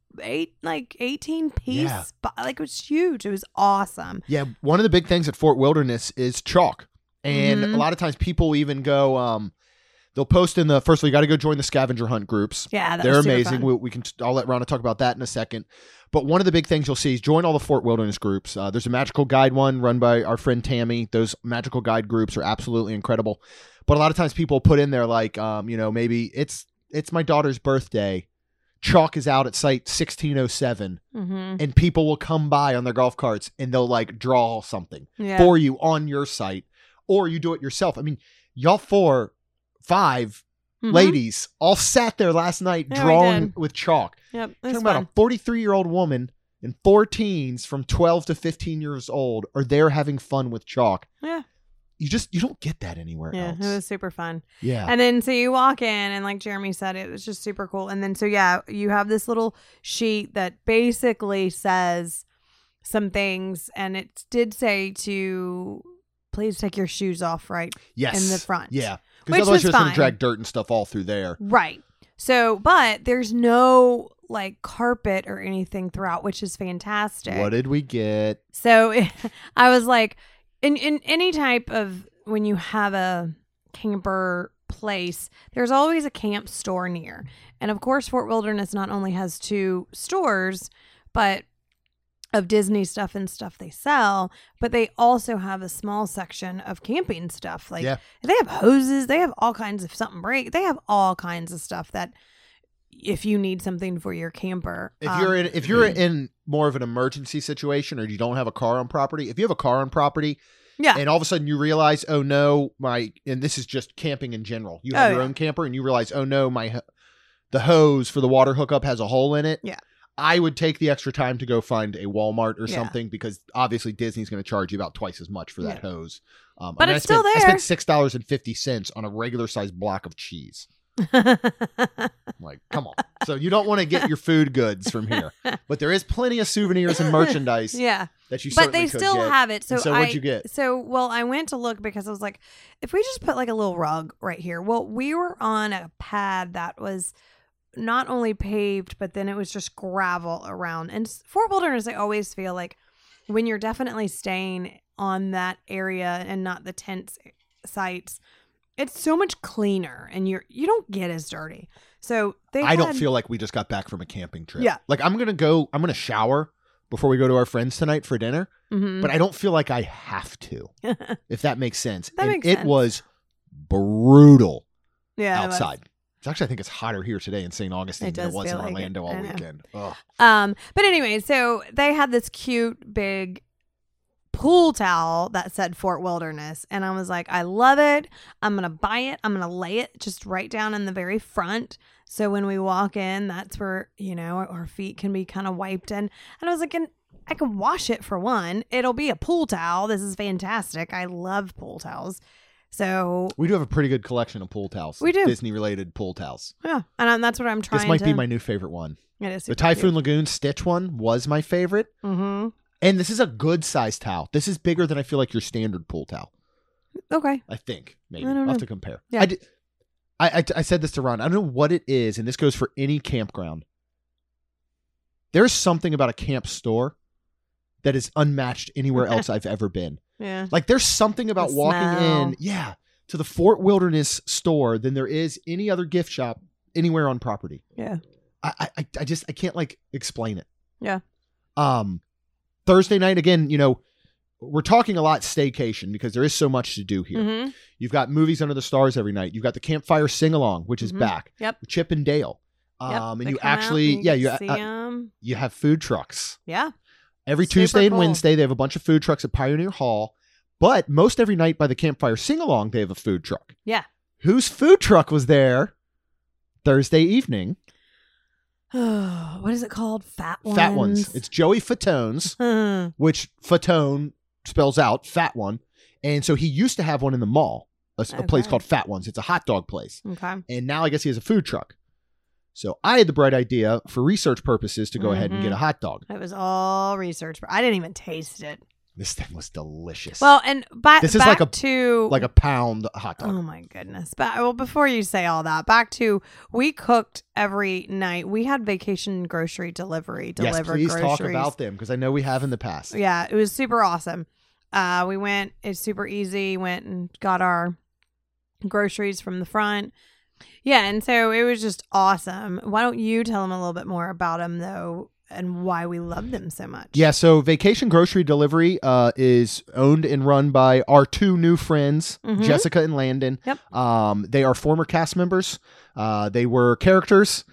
[SPEAKER 3] 18 piece,
[SPEAKER 1] Yeah.
[SPEAKER 3] like it was huge. It was awesome.
[SPEAKER 1] Yeah. One of the big things at Fort Wilderness is chalk. And
[SPEAKER 3] Mhm.
[SPEAKER 1] a lot of times people even go, they'll post in first of all, you got to go join the scavenger hunt groups.
[SPEAKER 3] Yeah,
[SPEAKER 1] They're
[SPEAKER 3] was super
[SPEAKER 1] amazing.
[SPEAKER 3] fun.
[SPEAKER 1] I'll let Rhonda talk about that in a second. But one of the big things you'll see is join all the Fort Wilderness groups. There's a magical guide one run by our friend Tammy. Those magical guide groups are absolutely incredible. But a lot of times people put in there like, you know, maybe it's my daughter's birthday. Chalk is out at site 1607,
[SPEAKER 3] Mhm.
[SPEAKER 1] and people will come by on their golf carts and they'll like draw something
[SPEAKER 3] Yeah.
[SPEAKER 1] for you on your site, or you do it yourself. I mean, y'all 5
[SPEAKER 3] Mhm.
[SPEAKER 1] ladies all sat there last night
[SPEAKER 3] Yeah, we
[SPEAKER 1] drawing
[SPEAKER 3] did.
[SPEAKER 1] with chalk.
[SPEAKER 3] Yep. It was
[SPEAKER 1] Talking about
[SPEAKER 3] fun.
[SPEAKER 1] a 43-year-old woman and 4 teens from 12 to 15 years old are there having fun with chalk.
[SPEAKER 3] Yeah.
[SPEAKER 1] You don't get that anywhere
[SPEAKER 3] Yeah.
[SPEAKER 1] else.
[SPEAKER 3] It was super fun.
[SPEAKER 1] Yeah.
[SPEAKER 3] And then so you walk in, and like Jeremy said, it was just super cool. And then so yeah, you have this little sheet that basically says some things, and it did say to please take your shoes off right
[SPEAKER 1] Yes.
[SPEAKER 3] in the front.
[SPEAKER 1] Yeah.
[SPEAKER 3] Which
[SPEAKER 1] Because otherwise
[SPEAKER 3] was
[SPEAKER 1] you're just going
[SPEAKER 3] fine.
[SPEAKER 1] to drag dirt and stuff all through there.
[SPEAKER 3] Right. So, but there's no like carpet or anything throughout, which is fantastic.
[SPEAKER 1] What did we get?
[SPEAKER 3] So I was like, in any type of, when you have a camper place, there's always a camp store near. And of course, Fort Wilderness not only has 2 stores, but of Disney stuff and stuff they sell, but they also have a small section of camping stuff. Like
[SPEAKER 1] Yeah.
[SPEAKER 3] they have hoses, they have all kinds of something break. They have all kinds of stuff that if you need something for your camper.
[SPEAKER 1] If you're in more of an emergency situation, or you don't have a car on property, if you have a car on property,
[SPEAKER 3] yeah.
[SPEAKER 1] and all of a sudden you realize, oh no, and this is just camping in general. You have your own camper and you realize, oh no, the hose for the water hookup has a hole in it.
[SPEAKER 3] Yeah.
[SPEAKER 1] I would take the extra time to go find a Walmart or
[SPEAKER 3] Yeah.
[SPEAKER 1] something, because obviously Disney's going to charge you about twice as much for that
[SPEAKER 3] Yeah.
[SPEAKER 1] hose.
[SPEAKER 3] But it's still
[SPEAKER 1] I
[SPEAKER 3] there.
[SPEAKER 1] spent $6.50 on a regular sized block of cheese. I'm like, come on. So you don't want to get your food goods from here. But there is plenty of souvenirs and merchandise
[SPEAKER 3] Yeah.
[SPEAKER 1] that you
[SPEAKER 3] But
[SPEAKER 1] certainly
[SPEAKER 3] they
[SPEAKER 1] could
[SPEAKER 3] still
[SPEAKER 1] get.
[SPEAKER 3] have it. So,
[SPEAKER 1] And so what'd you get?
[SPEAKER 3] Well, I went to look because I was like, if we just put like a little rug right here. Well, we were on a pad that was not only paved, but then it was just gravel around. And Fort Wilderness, I always feel like when you're definitely staying on that area and not the tent sites, it's so much cleaner and you don't get as dirty. So
[SPEAKER 1] I don't feel like we just got back from a camping trip.
[SPEAKER 3] Yeah.
[SPEAKER 1] Like I'm going to shower before we go to our friends tonight for dinner,
[SPEAKER 3] Mhm.
[SPEAKER 1] but I don't feel like I have to, if that makes sense.
[SPEAKER 3] That
[SPEAKER 1] And
[SPEAKER 3] makes
[SPEAKER 1] it
[SPEAKER 3] sense.
[SPEAKER 1] was brutal
[SPEAKER 3] yeah, it was.
[SPEAKER 1] outside. It's actually, I think it's hotter here today in St. Augustine
[SPEAKER 3] It
[SPEAKER 1] than it
[SPEAKER 3] does
[SPEAKER 1] was in
[SPEAKER 3] feel like it.
[SPEAKER 1] Orlando all
[SPEAKER 3] I know.
[SPEAKER 1] weekend. Ugh.
[SPEAKER 3] But anyway, so they had this cute big pool towel that said Fort Wilderness, and I was like, I love it. I'm gonna buy it. I'm gonna lay it just right down in the very front, so when we walk in, that's where our feet can be kind of wiped in. And I was like, and I can wash it for one. It'll be a pool towel. This is fantastic. I love pool towels. So
[SPEAKER 1] We do have a pretty good collection of pool towels.
[SPEAKER 3] We do.
[SPEAKER 1] Disney-related pool towels.
[SPEAKER 3] yeah, and that's what I'm trying.
[SPEAKER 1] This might be my new favorite one.
[SPEAKER 3] It is
[SPEAKER 1] The Typhoon Lagoon Stitch one was my favorite.
[SPEAKER 3] Mm-hmm.
[SPEAKER 1] And this is a good size towel. This is bigger than I feel like your standard pool towel.
[SPEAKER 3] Okay.
[SPEAKER 1] I think, maybe.
[SPEAKER 3] I don't
[SPEAKER 1] I'll
[SPEAKER 3] know.
[SPEAKER 1] have to compare.
[SPEAKER 3] Yeah.
[SPEAKER 1] I said this to Ron. I don't know what it is, and this goes for any campground. There's something about a camp store that is unmatched anywhere else I've ever been.
[SPEAKER 3] Yeah.
[SPEAKER 1] Like there's something about
[SPEAKER 3] The
[SPEAKER 1] walking
[SPEAKER 3] smell.
[SPEAKER 1] in, to the Fort Wilderness store than there is any other gift shop anywhere on property.
[SPEAKER 3] Yeah.
[SPEAKER 1] I can't like explain it.
[SPEAKER 3] Yeah.
[SPEAKER 1] Thursday night again, we're talking a lot staycation because there is so much to do here.
[SPEAKER 3] Mm-hmm.
[SPEAKER 1] You've got movies under the stars every night. You've got the campfire sing along, which is
[SPEAKER 3] Mhm.
[SPEAKER 1] back.
[SPEAKER 3] Yep.
[SPEAKER 1] Chip and Dale.
[SPEAKER 3] Yep.
[SPEAKER 1] And
[SPEAKER 3] They
[SPEAKER 1] you
[SPEAKER 3] come out
[SPEAKER 1] actually,
[SPEAKER 3] and you
[SPEAKER 1] you
[SPEAKER 3] get to see 'em.
[SPEAKER 1] you have food trucks
[SPEAKER 3] Yeah.
[SPEAKER 1] every
[SPEAKER 3] Super
[SPEAKER 1] Tuesday and
[SPEAKER 3] cool.
[SPEAKER 1] Wednesday. They have a bunch of food trucks at Pioneer Hall, but most every night by the campfire sing along, they have a food truck.
[SPEAKER 3] Yeah.
[SPEAKER 1] Whose food truck was there Thursday evening?
[SPEAKER 3] What is it called? Fat ones.
[SPEAKER 1] Fat Ones. It's Joey Fatone's, which Fatone spells out Fat One, and so he used to have one in the mall, a place
[SPEAKER 3] Okay.
[SPEAKER 1] called Fat Ones. It's a hot dog place.
[SPEAKER 3] Okay.
[SPEAKER 1] And now I guess he has a food truck. So I had the bright idea for research purposes to go ahead and
[SPEAKER 3] Mhm.
[SPEAKER 1] get a hot dog.
[SPEAKER 3] It was all research, but I didn't even taste it.
[SPEAKER 1] This thing was delicious.
[SPEAKER 3] Well, and
[SPEAKER 1] This is
[SPEAKER 3] back
[SPEAKER 1] like
[SPEAKER 3] to
[SPEAKER 1] a pound hot dog.
[SPEAKER 3] oh my goodness. Before you say all that, back to we cooked every night. We had vacation grocery delivery.
[SPEAKER 1] Yes,
[SPEAKER 3] Delivered
[SPEAKER 1] please
[SPEAKER 3] groceries.
[SPEAKER 1] talk about them because I know we have in the past.
[SPEAKER 3] Yeah, it was super awesome. We went. It's super easy. Went and got our groceries from the front. Yeah, and so it was just awesome. Why don't you tell them a little bit more about them though, and why we love them so much?
[SPEAKER 1] Yeah, so Vacation Grocery Delivery is owned and run by our two new friends,
[SPEAKER 3] Mhm.
[SPEAKER 1] Jessica and Landon.
[SPEAKER 3] Yep.
[SPEAKER 1] They are former cast members. They were characters,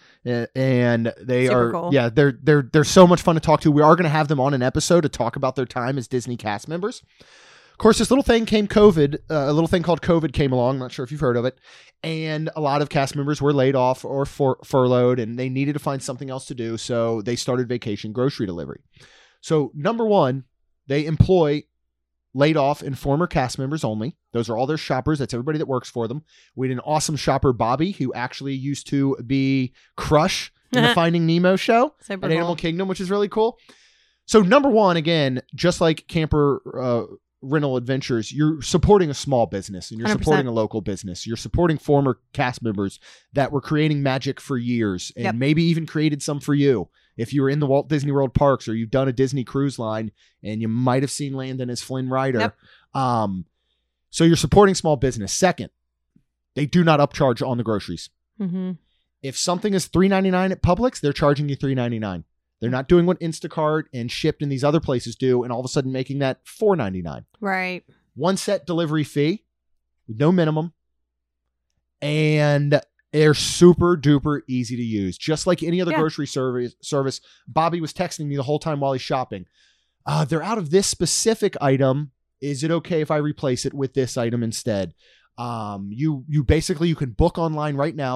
[SPEAKER 1] and they
[SPEAKER 3] Super
[SPEAKER 1] are
[SPEAKER 3] cool.
[SPEAKER 1] yeah. They're so much fun to talk to. We are going to have them on an episode to talk about their time as Disney cast members. Of course, this little thing came COVID. A little thing called COVID came along. I'm not sure if you've heard of it. And a lot of cast members were laid off or furloughed, and they needed to find something else to do. So they started Vacation Grocery Delivery. So number one, they employ laid off and former cast members only. Those are all their shoppers. That's everybody that works for them. We had an awesome shopper, Bobby, who actually used to be Crush in the Finding Nemo show
[SPEAKER 3] Super
[SPEAKER 1] at
[SPEAKER 3] cool.
[SPEAKER 1] Animal Kingdom, which is really cool. So number one, again, just like Camper Rental Adventures, you're supporting a small business and you're
[SPEAKER 3] 100%.
[SPEAKER 1] supporting a local business. You're supporting former cast members that were creating magic for years and
[SPEAKER 3] Yep.
[SPEAKER 1] maybe even created some for you. If you were in the Walt Disney World parks or you've done a Disney cruise line and you might have seen Landon as Flynn Rider.
[SPEAKER 3] Yep.
[SPEAKER 1] So you're supporting small business. Second, they do not upcharge on the groceries.
[SPEAKER 3] Mm-hmm.
[SPEAKER 1] If something is $3.99 at Publix, they're charging you $3.99. They're not doing what Instacart and Shipt and these other places do and all of a sudden making that $4.99.
[SPEAKER 3] Right.
[SPEAKER 1] One set delivery fee with no minimum. And they're super duper easy to use. Just like any other
[SPEAKER 3] Yeah.
[SPEAKER 1] grocery service. Bobby was texting me the whole time while he's shopping. They're out of this specific item. Is it okay if I replace it with this item instead? You basically, you can book online right now,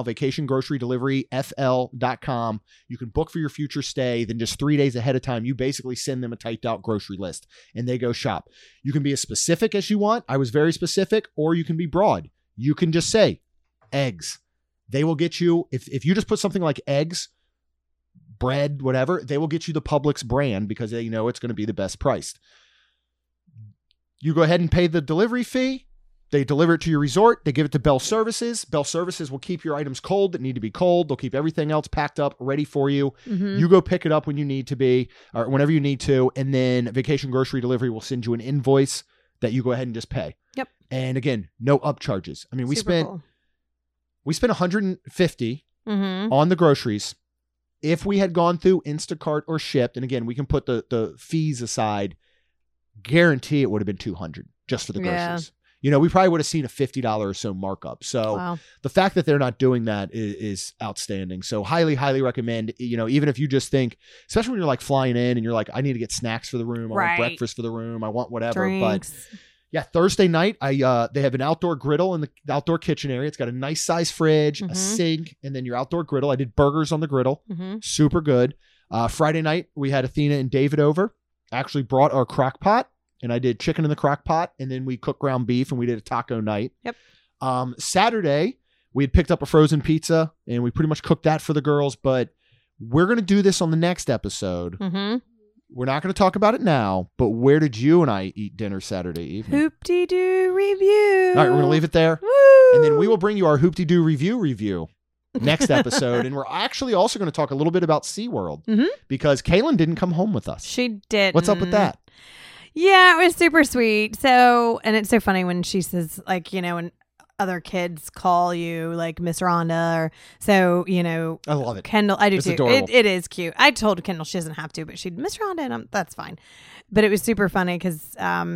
[SPEAKER 1] vacationgrocerydeliveryfl.com. You can book for your future stay. Then just 3 days ahead of time, you basically send them a typed out grocery list and they go shop. You can be as specific as you want. I was very specific, or you can be broad. You can just say eggs, They will get you, if you just put something like eggs, bread, whatever, they will get you the Publix brand because they know it's going to be the best priced. You go ahead and pay the delivery fee. They deliver it to your resort. They give it to Bell Services. Bell Services will keep your items cold that need to be cold. They'll keep everything else packed up, ready for you.
[SPEAKER 3] Mm-hmm.
[SPEAKER 1] You go pick it up when you need to be, or whenever you need to. And then Vacation Grocery Delivery will send you an invoice that you go ahead and just pay.
[SPEAKER 3] Yep.
[SPEAKER 1] And again, no upcharges. I mean, we spent $150 on the groceries. If we had gone through Instacart or Shipt, and again, we can put the fees aside, guarantee it would have been $200 just for the groceries. You know, we probably would have seen a $50 or so markup. So the fact that they're not doing that is outstanding. So highly, highly recommend, you know, even if you just think, especially when you're like flying in and you're like, I need to get snacks for the room. I want breakfast for the room. I want whatever.
[SPEAKER 3] Drinks.
[SPEAKER 1] But yeah, Thursday night, they have an outdoor griddle in the outdoor kitchen area. It's got a nice size fridge, a sink, and then your outdoor griddle. I did burgers on the griddle. Super good. Friday night, we had Athena and David over. Actually brought our crock pot. And I did chicken in the crock pot, and then we cooked ground beef, and we did a taco night. Yep. Saturday, we had picked up a frozen pizza, and we pretty much cooked that for the girls. But we're going to do this on the next episode. We're not going to talk about it now, but where did you and I eat dinner Saturday evening?
[SPEAKER 3] Hoop-de-doo review.
[SPEAKER 1] All right, we're going to leave it there.
[SPEAKER 3] Woo!
[SPEAKER 1] And then we will bring you our Hoop-de-doo review next episode. And we're actually also going to talk a little bit about SeaWorld because Kaylin didn't come home with us.
[SPEAKER 3] She did.
[SPEAKER 1] What's up with that?
[SPEAKER 3] Yeah, it was super sweet. So, and it's so funny when she says, like, you know, when other kids call you, like Miss Rhonda, or so, you know.
[SPEAKER 1] I love it.
[SPEAKER 3] Kendall, I do
[SPEAKER 1] it's
[SPEAKER 3] too.
[SPEAKER 1] Adorable.
[SPEAKER 3] It is cute. I told Kendall she doesn't have to, but she'd Miss Rhonda, and that's fine. But it was super funny because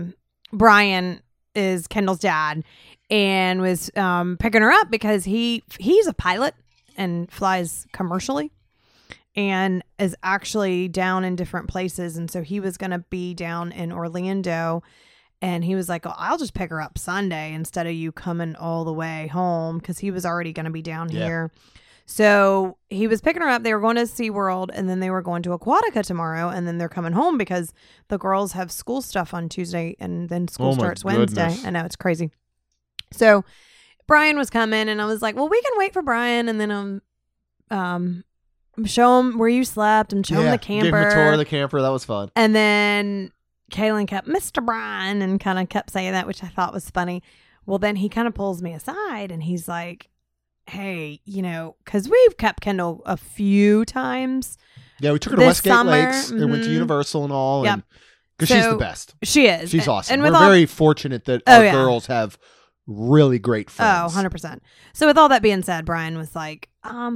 [SPEAKER 3] Brian is Kendall's dad and was picking her up because he's a pilot and flies commercially. And is actually down in different places. And so he was going to be down in Orlando. And he was like, oh, I'll just pick her up Sunday instead of you coming all the way home, because he was already going to be down here. So he was picking her up. They were going to SeaWorld, and then they were going to Aquatica tomorrow. And then they're coming home because the girls have school stuff on Tuesday, and then school starts Wednesday. I know, it's crazy. So Brian was coming, and I was like, well, we can wait for Brian. And then show him where you slept and show him the camper.
[SPEAKER 1] Give him a tour of the camper. That was fun.
[SPEAKER 3] And then Kaylin kept Mr. Brian and kind of kept saying that, which I thought was funny. Well, then he kind of pulls me aside and he's like, hey, you know, because we've kept Kendall a few times.
[SPEAKER 1] Yeah, we took her to Westgate Lakes and went to Universal and all.
[SPEAKER 3] Yep.
[SPEAKER 1] Because she's the best.
[SPEAKER 3] She is.
[SPEAKER 1] She's awesome.
[SPEAKER 3] And
[SPEAKER 1] we're very fortunate that our girls have really great friends.
[SPEAKER 3] Oh, 100%. So with all that being said, Brian was like,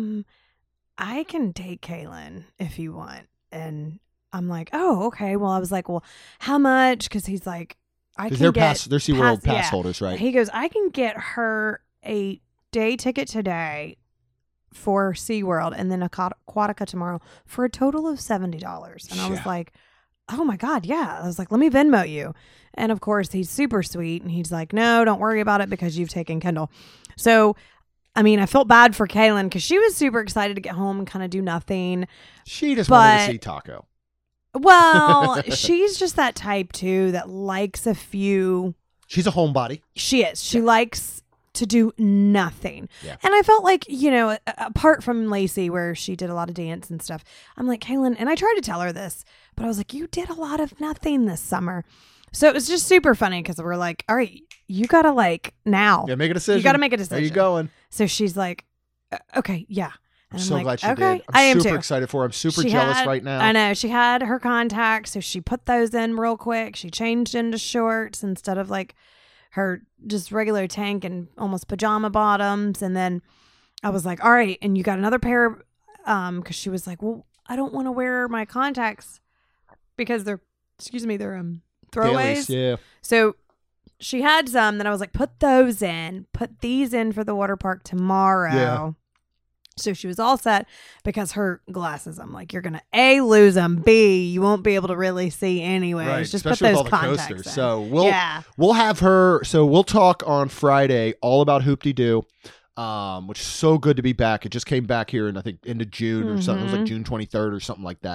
[SPEAKER 3] I can take Kaylin if you want. And I'm like, oh, okay. Well, I was like, well, how much? Because he's like, I can get... They're
[SPEAKER 1] SeaWorld pass holders, right?
[SPEAKER 3] He goes, I can get her a day ticket today for SeaWorld and then Aquatica tomorrow for a total of $70. And I was like, oh my God, yeah. I was like, let me Venmo you. And of course, he's super sweet. And he's like, no, don't worry about it because you've taken Kendall. So... I mean, I felt bad for Kaylin because she was super excited to get home and kind of do nothing.
[SPEAKER 1] She just wanted to see Taco.
[SPEAKER 3] Well, she's just that type too that likes a few.
[SPEAKER 1] She's a homebody.
[SPEAKER 3] She is. She likes to do nothing.
[SPEAKER 1] Yeah.
[SPEAKER 3] And I felt like, you know, apart from Lacey where she did a lot of dance and stuff, I'm like, Kaylin, and I tried to tell her this, but I was like, you did a lot of nothing this summer. So it was just super funny because we're like, all right, you got to like now.
[SPEAKER 1] Yeah, make a decision.
[SPEAKER 3] You got to make a decision.
[SPEAKER 1] Are you going?
[SPEAKER 3] So she's like, okay, yeah. And
[SPEAKER 1] I'm so glad she did.
[SPEAKER 3] I am
[SPEAKER 1] super
[SPEAKER 3] too.
[SPEAKER 1] excited for her. I'm super jealous right now.
[SPEAKER 3] I know. She had her contacts, so she put those in real quick. She changed into shorts instead of like her just regular tank and almost pajama bottoms. And then I was like, all right, and you got another pair because she was like, well, I don't want to wear my contacts because they're throwaways.
[SPEAKER 1] Dailies, yeah.
[SPEAKER 3] So she had some that I was like, put those in, put these in for the water park tomorrow. Yeah. So she was all set because her glasses, I'm like, you're going to A, lose them, B, you won't be able to really see anyways.
[SPEAKER 1] Right.
[SPEAKER 3] Just
[SPEAKER 1] especially
[SPEAKER 3] put those
[SPEAKER 1] with all the
[SPEAKER 3] contacts
[SPEAKER 1] coasters.
[SPEAKER 3] in.
[SPEAKER 1] So we'll have her, so we'll talk on Friday all about Hoop-de-Doo, which is so good to be back. It just came back here in, I think, end of June or something. It was like June 23rd or something like that.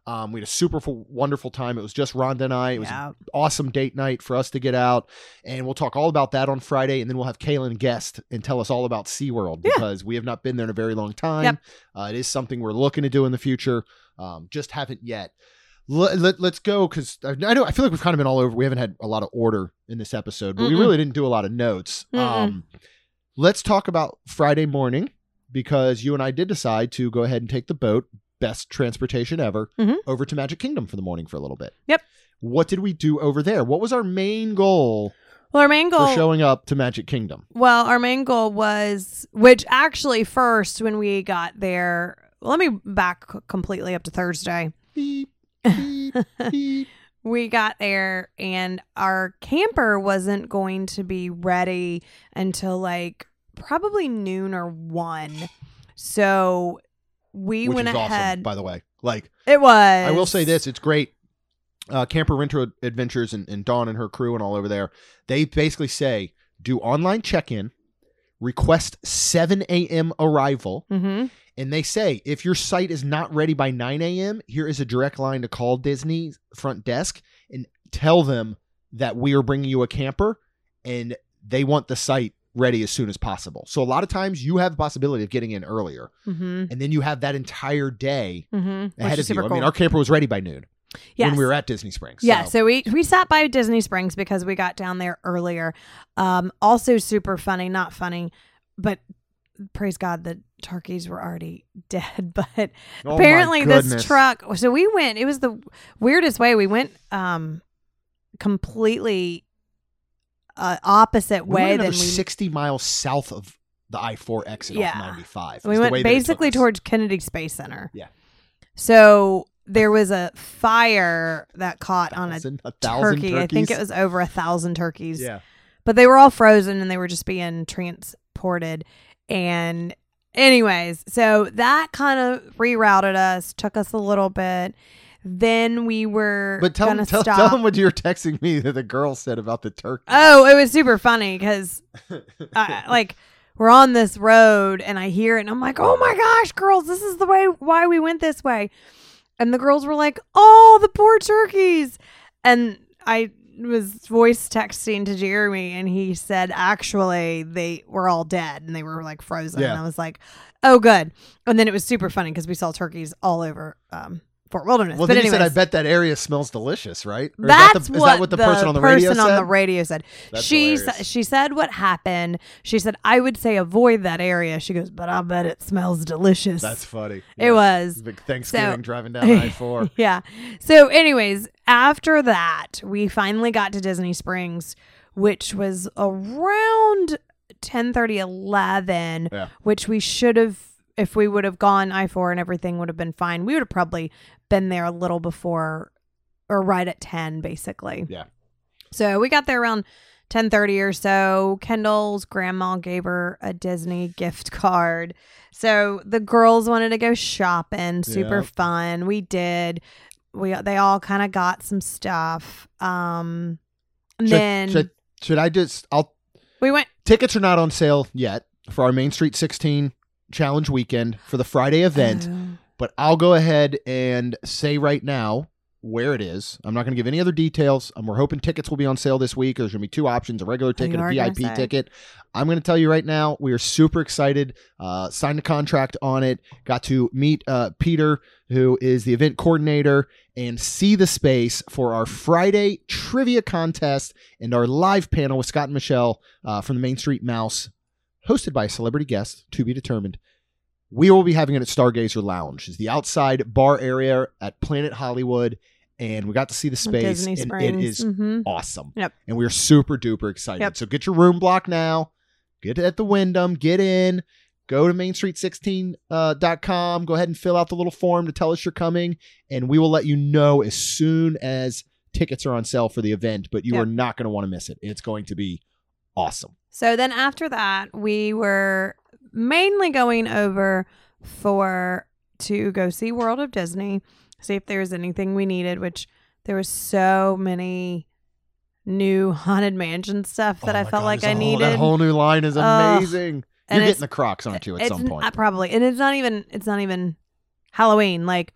[SPEAKER 1] We had a super wonderful time. It was just Rhonda and I. It was
[SPEAKER 3] Yeah.
[SPEAKER 1] an awesome date night for us to get out. And we'll talk all about that on Friday. And then we'll have Kaylin guest and tell us all about SeaWorld because we have not been there in a very long time.
[SPEAKER 3] Yep.
[SPEAKER 1] It is something we're looking to do in the future. Just haven't yet. Let's go because I feel like we've kind of been all over. We haven't had a lot of order in this episode, but we really didn't do a lot of notes. Let's talk about Friday morning because you and I did decide to go ahead and take the boat, best transportation ever, over to Magic Kingdom for the morning for a little bit.
[SPEAKER 3] Yep.
[SPEAKER 1] What did we do over there? What was our main goal?
[SPEAKER 3] Well, our main goal
[SPEAKER 1] for showing up to Magic Kingdom.
[SPEAKER 3] Well, our main goal was, which actually first when we got there, let me back completely up to Thursday.
[SPEAKER 1] Beep, beep, beep.
[SPEAKER 3] We got there and our camper wasn't going to be ready until like probably noon or 1. So we
[SPEAKER 1] Which
[SPEAKER 3] went
[SPEAKER 1] is
[SPEAKER 3] ahead.
[SPEAKER 1] awesome, by the way. Like,
[SPEAKER 3] it was.
[SPEAKER 1] I will say this, it's great. Camper Renter Adventures and Dawn and her crew and all over there, they basically say, do online check-in, request 7 a.m. arrival, and they say, if your site is not ready by 9 a.m., here is a direct line to call Disney front desk and tell them that we are bringing you a camper and they want the site ready as soon as possible. So a lot of times you have the possibility of getting in earlier, and then you have that entire day ahead of you.
[SPEAKER 3] Cool.
[SPEAKER 1] I mean, our camper was ready by noon.
[SPEAKER 3] Yes.
[SPEAKER 1] When we were at Disney Springs.
[SPEAKER 3] Yeah, so we sat by Disney Springs because we got down there earlier. Also super funny, not funny, but praise God the turkeys were already dead. But apparently this truck, so we went, it was the weirdest way. We went completely opposite way than
[SPEAKER 1] 60 miles south of the I-4 exit off 95.
[SPEAKER 3] We went basically towards Kennedy Space Center.
[SPEAKER 1] Yeah.
[SPEAKER 3] So there was a fire that caught on a turkey.
[SPEAKER 1] Turkeys.
[SPEAKER 3] I think it was over 1,000 turkeys.
[SPEAKER 1] Yeah.
[SPEAKER 3] But they were all frozen and they were just being transported. And anyways, so that kind of rerouted us, took us a little bit. Then we were going to stop.
[SPEAKER 1] Tell them what you were texting me that the girl said about the turkey.
[SPEAKER 3] Oh, it was super funny because like we're on this road and I hear it and I'm like, oh my gosh, girls, this is the way why we went this way. And the girls were like, oh, the poor turkeys. And I was voice texting to Jeremy and he said, actually, they were all dead and they were like frozen.
[SPEAKER 1] Yeah.
[SPEAKER 3] And I was like, oh, good. And then it was super funny because we saw turkeys all over Fort Wilderness.
[SPEAKER 1] Well,
[SPEAKER 3] but
[SPEAKER 1] then
[SPEAKER 3] anyways,
[SPEAKER 1] you said, I bet that area smells delicious, right? Or
[SPEAKER 3] that's
[SPEAKER 1] is that what the person on the radio said?
[SPEAKER 3] That's
[SPEAKER 1] hilarious.
[SPEAKER 3] She said what happened. She said, I would say avoid that area. She goes, but I bet it smells delicious.
[SPEAKER 1] That's funny.
[SPEAKER 3] It was.
[SPEAKER 1] Big Thanksgiving driving down I-4.
[SPEAKER 3] Yeah. So anyways, after that, we finally got to Disney Springs, which was around 10:30, 11, which we should have, if we would have gone I-4 and everything would have been fine, we would have probably been there a little before or right at 10, basically.
[SPEAKER 1] Yeah.
[SPEAKER 3] So we got there around 10:30 or so. Kendall's grandma gave her a Disney gift card. So the girls wanted to go shopping. Super fun. We did. They all kind of got some stuff.
[SPEAKER 1] Should I just,
[SPEAKER 3] we went.
[SPEAKER 1] Tickets are not on sale yet for our Main Street 16 Challenge weekend for the Friday event, but I'll go ahead and say right now where it is. I'm not going to give any other details. We're hoping tickets will be on sale this week. There's going to be 2 options, a regular ticket, a VIP ticket. I'm going to tell you right now, we are super excited. Signed a contract on it. Got to meet Peter, who is the event coordinator, and see the space for our Friday trivia contest and our live panel with Scott and Michelle from the Main Street Mouse, hosted by a celebrity guest, to be determined. We will be having it at Stargazer Lounge. It's the outside bar area at Planet Hollywood, and we got to see the space, and it is awesome.
[SPEAKER 3] Yep.
[SPEAKER 1] And we're super duper excited.
[SPEAKER 3] Yep.
[SPEAKER 1] So get your room block now. Get it at the Wyndham. Get in. Go to mainstreet16.com. Go ahead and fill out the little form to tell us you're coming, and we will let you know as soon as tickets are on sale for the event, but you are not going to want to miss it. It's going to be awesome.
[SPEAKER 3] So then after that, we were mainly going over to go see World of Disney, see if there was anything we needed, which there was so many new Haunted Mansion stuff that I felt like I needed.
[SPEAKER 1] That whole new line is amazing. You're getting the Crocs, aren't you, at some point?
[SPEAKER 3] Probably. And it's not even Halloween. Like,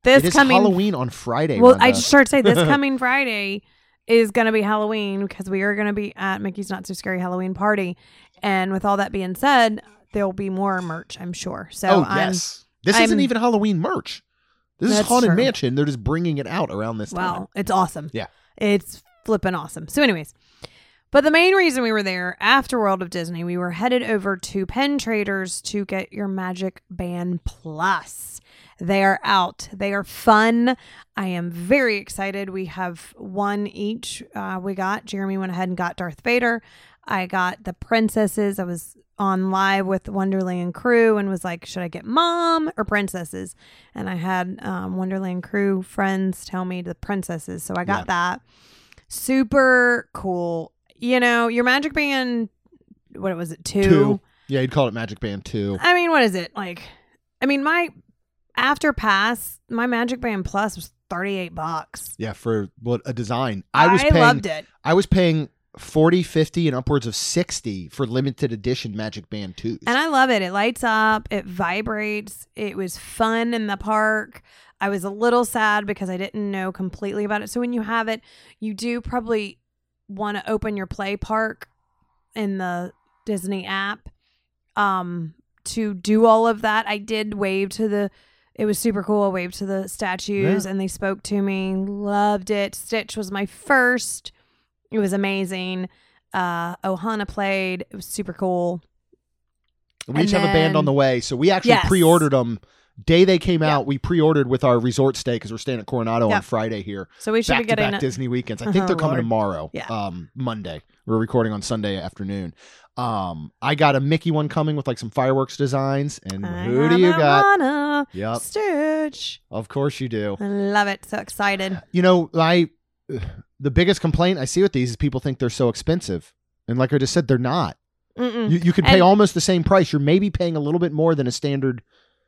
[SPEAKER 3] This
[SPEAKER 1] It is
[SPEAKER 3] coming
[SPEAKER 1] Halloween on Friday.
[SPEAKER 3] Well,
[SPEAKER 1] Rhonda.
[SPEAKER 3] I just started to say this coming Friday is going to be Halloween because we are going to be at Mickey's Not So Scary Halloween party. And with all that being said, there'll be more merch, I'm sure. So
[SPEAKER 1] yes. This isn't even Halloween merch. This is
[SPEAKER 3] That's
[SPEAKER 1] Haunted
[SPEAKER 3] true.
[SPEAKER 1] Mansion. They're just bringing it out around this time.
[SPEAKER 3] Wow, it's awesome.
[SPEAKER 1] Yeah.
[SPEAKER 3] It's flipping awesome. So anyways, but the main reason we were there after World of Disney, we were headed over to Penn Traders to get your Magic Band Plus. They are out. They are fun. I am very excited. We have one each. Jeremy went ahead and got Darth Vader. I got the princesses. I was on live with Wonderland Crew and was like, should I get mom or princesses? And I had Wonderland Crew friends tell me the princesses. So I got that. Super cool. You know, your Magic Band, what was it, 2?
[SPEAKER 1] Yeah, you'd call it Magic Band 2.
[SPEAKER 3] I mean, what is it? My After Pass, my Magic Band Plus was $38.
[SPEAKER 1] Yeah, for a design.
[SPEAKER 3] I loved it.
[SPEAKER 1] I was paying $40, $50, and upwards of $60 for limited edition Magic Band 2s.
[SPEAKER 3] And I love it. It lights up. It vibrates. It was fun in the park. I was a little sad because I didn't know completely about it. So when you have it, you do probably want to open your Play Park in the Disney app to do all of that. I did wave to it was super cool. I waved to the statues and they spoke to me. Loved it. Stitch was my first. It was amazing. Ohana played. It was super cool.
[SPEAKER 1] We each have a band on the way. So we actually pre-ordered them. Day they came out, we pre-ordered with our resort stay because we're staying at Coronado on Friday here.
[SPEAKER 3] So we should be getting
[SPEAKER 1] back Disney weekends. I think they're coming tomorrow. Yeah. Monday. We're recording on Sunday afternoon. I got a Mickey one coming with like some fireworks designs. And who do you got?
[SPEAKER 3] Yep. Stitch.
[SPEAKER 1] Of course you do.
[SPEAKER 3] I love it. So excited.
[SPEAKER 1] You know, the biggest complaint I see with these is people think they're so expensive. And like I just said, they're not. You could pay almost the same price. You're maybe paying a little bit more than a standard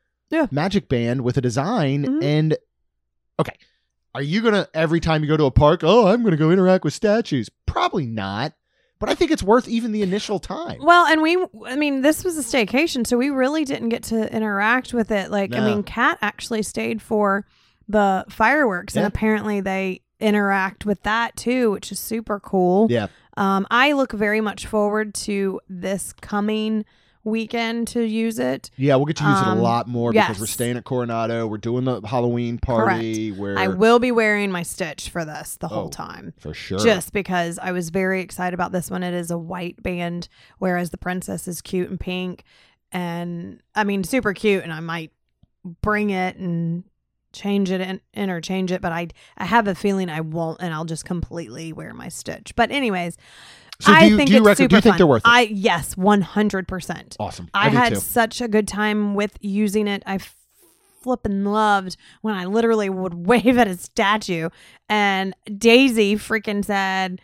[SPEAKER 1] Magic Band with a design. And okay, are you gonna every time you go to a park, I'm gonna go interact with statues? Probably not, but I think it's worth even the initial time.
[SPEAKER 3] Well, and this was a staycation, so we really didn't get to interact with it. Kat actually stayed for the fireworks, and apparently they interact with that too, which is super cool. I look very much forward to this coming weekend to use it.
[SPEAKER 1] Yeah, we'll get to use it a lot more because we're staying at Coronado. We're doing the Halloween party. Where
[SPEAKER 3] I will be wearing my Stitch for this the whole time.
[SPEAKER 1] For sure.
[SPEAKER 3] Just because I was very excited about this one. It is a white band, whereas the princess is cute and pink. And super cute. And I might bring it and change it and interchange it, but I have a feeling I won't, and I'll just completely wear my Stitch. But anyways,
[SPEAKER 1] so do you think they're worth it?
[SPEAKER 3] Yes, 100%.
[SPEAKER 1] Awesome.
[SPEAKER 3] I had such a good time with using it. I flipping loved when I literally would wave at a statue, and Daisy freaking said,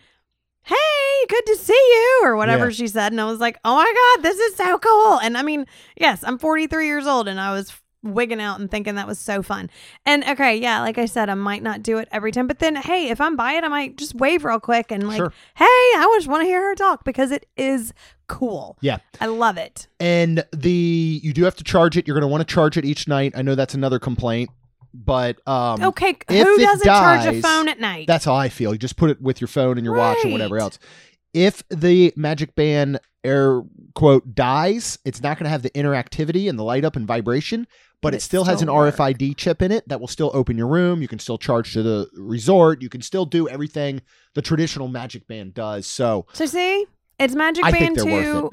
[SPEAKER 3] "Hey, good to see you," or whatever she said, and I was like, "Oh my God, this is so cool!" And yes, I'm 43 years old, and I was wigging out and thinking that was so fun. And like I said, I might not do it every time, but then hey, if I'm by it, I might just wave real quick and hey, I just want to hear her talk because it is cool. I love it.
[SPEAKER 1] And you do have to charge it. You're going to want to charge it each night. I know that's another complaint, but
[SPEAKER 3] okay, who doesn't charge a phone at night?
[SPEAKER 1] That's how I feel. You just put it with your phone and your watch and whatever else. If the Magic Band air quote dies, it's not going to have the interactivity and the light up and vibration, but it still has an RFID chip in it that will still open your room. You can still charge to the resort. You can still do everything the traditional Magic Band does. So
[SPEAKER 3] see, it's Magic Band 2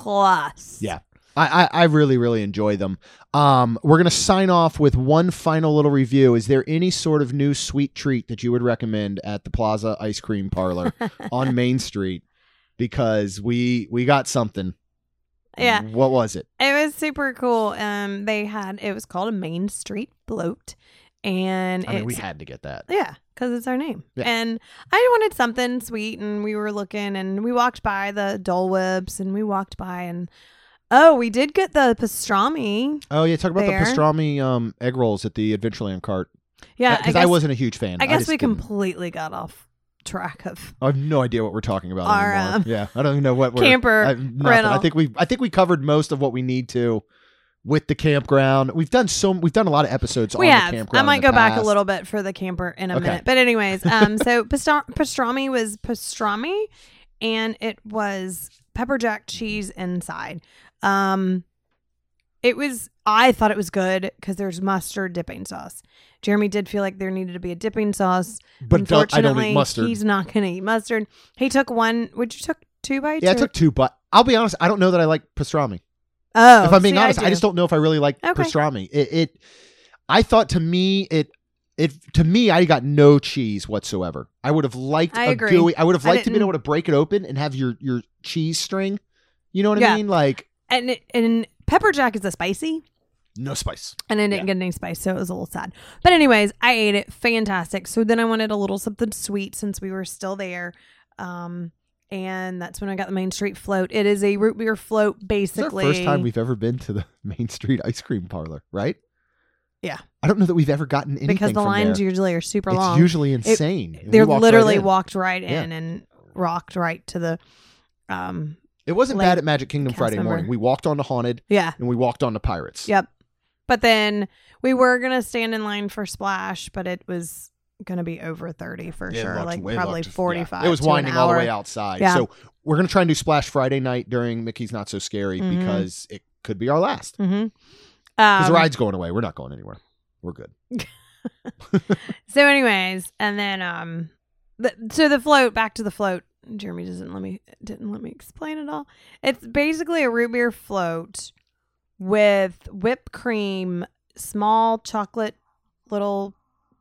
[SPEAKER 3] Plus.
[SPEAKER 1] Yeah. I really, really enjoy them. We're going to sign off with one final little review. Is there any sort of new sweet treat that you would recommend at the Plaza Ice Cream Parlor on Main Street? Because we got something.
[SPEAKER 3] Yeah.
[SPEAKER 1] What was it?
[SPEAKER 3] It was super cool. It was called a Main Street Float. And
[SPEAKER 1] we had to get that.
[SPEAKER 3] Yeah, because it's our name.
[SPEAKER 1] Yeah.
[SPEAKER 3] And I wanted something sweet, and we were looking, and we walked by the Dole Whips, and we walked by, and we did get the pastrami.
[SPEAKER 1] Oh, yeah. Talk about the pastrami egg rolls at the Adventureland cart.
[SPEAKER 3] Yeah.
[SPEAKER 1] Because I wasn't a huge fan.
[SPEAKER 3] I guess we completely got off track of.
[SPEAKER 1] I have no idea what we're talking about anymore. Yeah, I don't even know what we're
[SPEAKER 3] camper rental.
[SPEAKER 1] I think we covered most of what we need to with the campground. We've done a lot of episodes on
[SPEAKER 3] We
[SPEAKER 1] the
[SPEAKER 3] have.
[SPEAKER 1] campground.
[SPEAKER 3] I might
[SPEAKER 1] in the
[SPEAKER 3] go back a
[SPEAKER 1] past.
[SPEAKER 3] little bit for the camper in a
[SPEAKER 1] Okay.
[SPEAKER 3] minute. But anyways, so pastrami was pastrami, and it was pepper jack cheese inside. I thought it was good because there's mustard dipping sauce. Jeremy did feel like there needed to be a dipping sauce.
[SPEAKER 1] But
[SPEAKER 3] Unfortunately,
[SPEAKER 1] I don't eat mustard.
[SPEAKER 3] he's not going to eat mustard. He took one. Would you took 2 bites?
[SPEAKER 1] Yeah, I
[SPEAKER 3] or-
[SPEAKER 1] took 2, but I'll be honest, I don't know that I like pastrami.
[SPEAKER 3] Oh,
[SPEAKER 1] If I'm being
[SPEAKER 3] see,
[SPEAKER 1] honest,
[SPEAKER 3] do.
[SPEAKER 1] I just don't know if I really like
[SPEAKER 3] Okay.
[SPEAKER 1] pastrami. I thought to me, I got no cheese whatsoever. I would have liked
[SPEAKER 3] I
[SPEAKER 1] a
[SPEAKER 3] agree.
[SPEAKER 1] gooey. I would have liked to be
[SPEAKER 3] didn't-
[SPEAKER 1] able to break it open and have your cheese string. You know what
[SPEAKER 3] Yeah.
[SPEAKER 1] I mean? Like
[SPEAKER 3] And pepper jack is a spicy.
[SPEAKER 1] no spice.
[SPEAKER 3] And I didn't get any spice, so it was a little sad. But anyways, I ate it. Fantastic. So then I wanted a little something sweet since we were still there. And that's when I got the Main Street float. It is a root beer float,
[SPEAKER 1] It's
[SPEAKER 3] basically.
[SPEAKER 1] our first time we've ever been to the Main Street ice cream parlor, right?
[SPEAKER 3] Yeah.
[SPEAKER 1] I don't know that we've ever gotten anything
[SPEAKER 3] because the
[SPEAKER 1] from
[SPEAKER 3] lines
[SPEAKER 1] there.
[SPEAKER 3] usually are super
[SPEAKER 1] It's
[SPEAKER 3] long.
[SPEAKER 1] usually insane. And we
[SPEAKER 3] They're
[SPEAKER 1] walked
[SPEAKER 3] literally
[SPEAKER 1] right in.
[SPEAKER 3] walked right
[SPEAKER 1] Yeah.
[SPEAKER 3] in and rocked right to the
[SPEAKER 1] It wasn't
[SPEAKER 3] late
[SPEAKER 1] bad at Magic Kingdom
[SPEAKER 3] cast
[SPEAKER 1] Friday
[SPEAKER 3] member.
[SPEAKER 1] morning. We walked on to Haunted
[SPEAKER 3] yeah.
[SPEAKER 1] and we walked on to Pirates.
[SPEAKER 3] Yep. But then we were gonna stand in line for Splash, but it was gonna be over 30 for
[SPEAKER 1] It
[SPEAKER 3] sure.
[SPEAKER 1] looked-
[SPEAKER 3] Like
[SPEAKER 1] it
[SPEAKER 3] probably
[SPEAKER 1] looked-
[SPEAKER 3] 45.
[SPEAKER 1] yeah. It was
[SPEAKER 3] to an
[SPEAKER 1] winding all the
[SPEAKER 3] hour.
[SPEAKER 1] way outside.
[SPEAKER 3] Yeah.
[SPEAKER 1] So we're going to try and do Splash Friday night during Mickey's Not So Scary
[SPEAKER 3] Mhm.
[SPEAKER 1] because it could be our last.
[SPEAKER 3] Mm-hmm.
[SPEAKER 1] Because the ride's going away. We're not going anywhere. We're good.
[SPEAKER 3] So, anyways, and then so the float. Back to the float. Jeremy didn't let me explain it all. It's basically a root beer float with whipped cream, small chocolate, little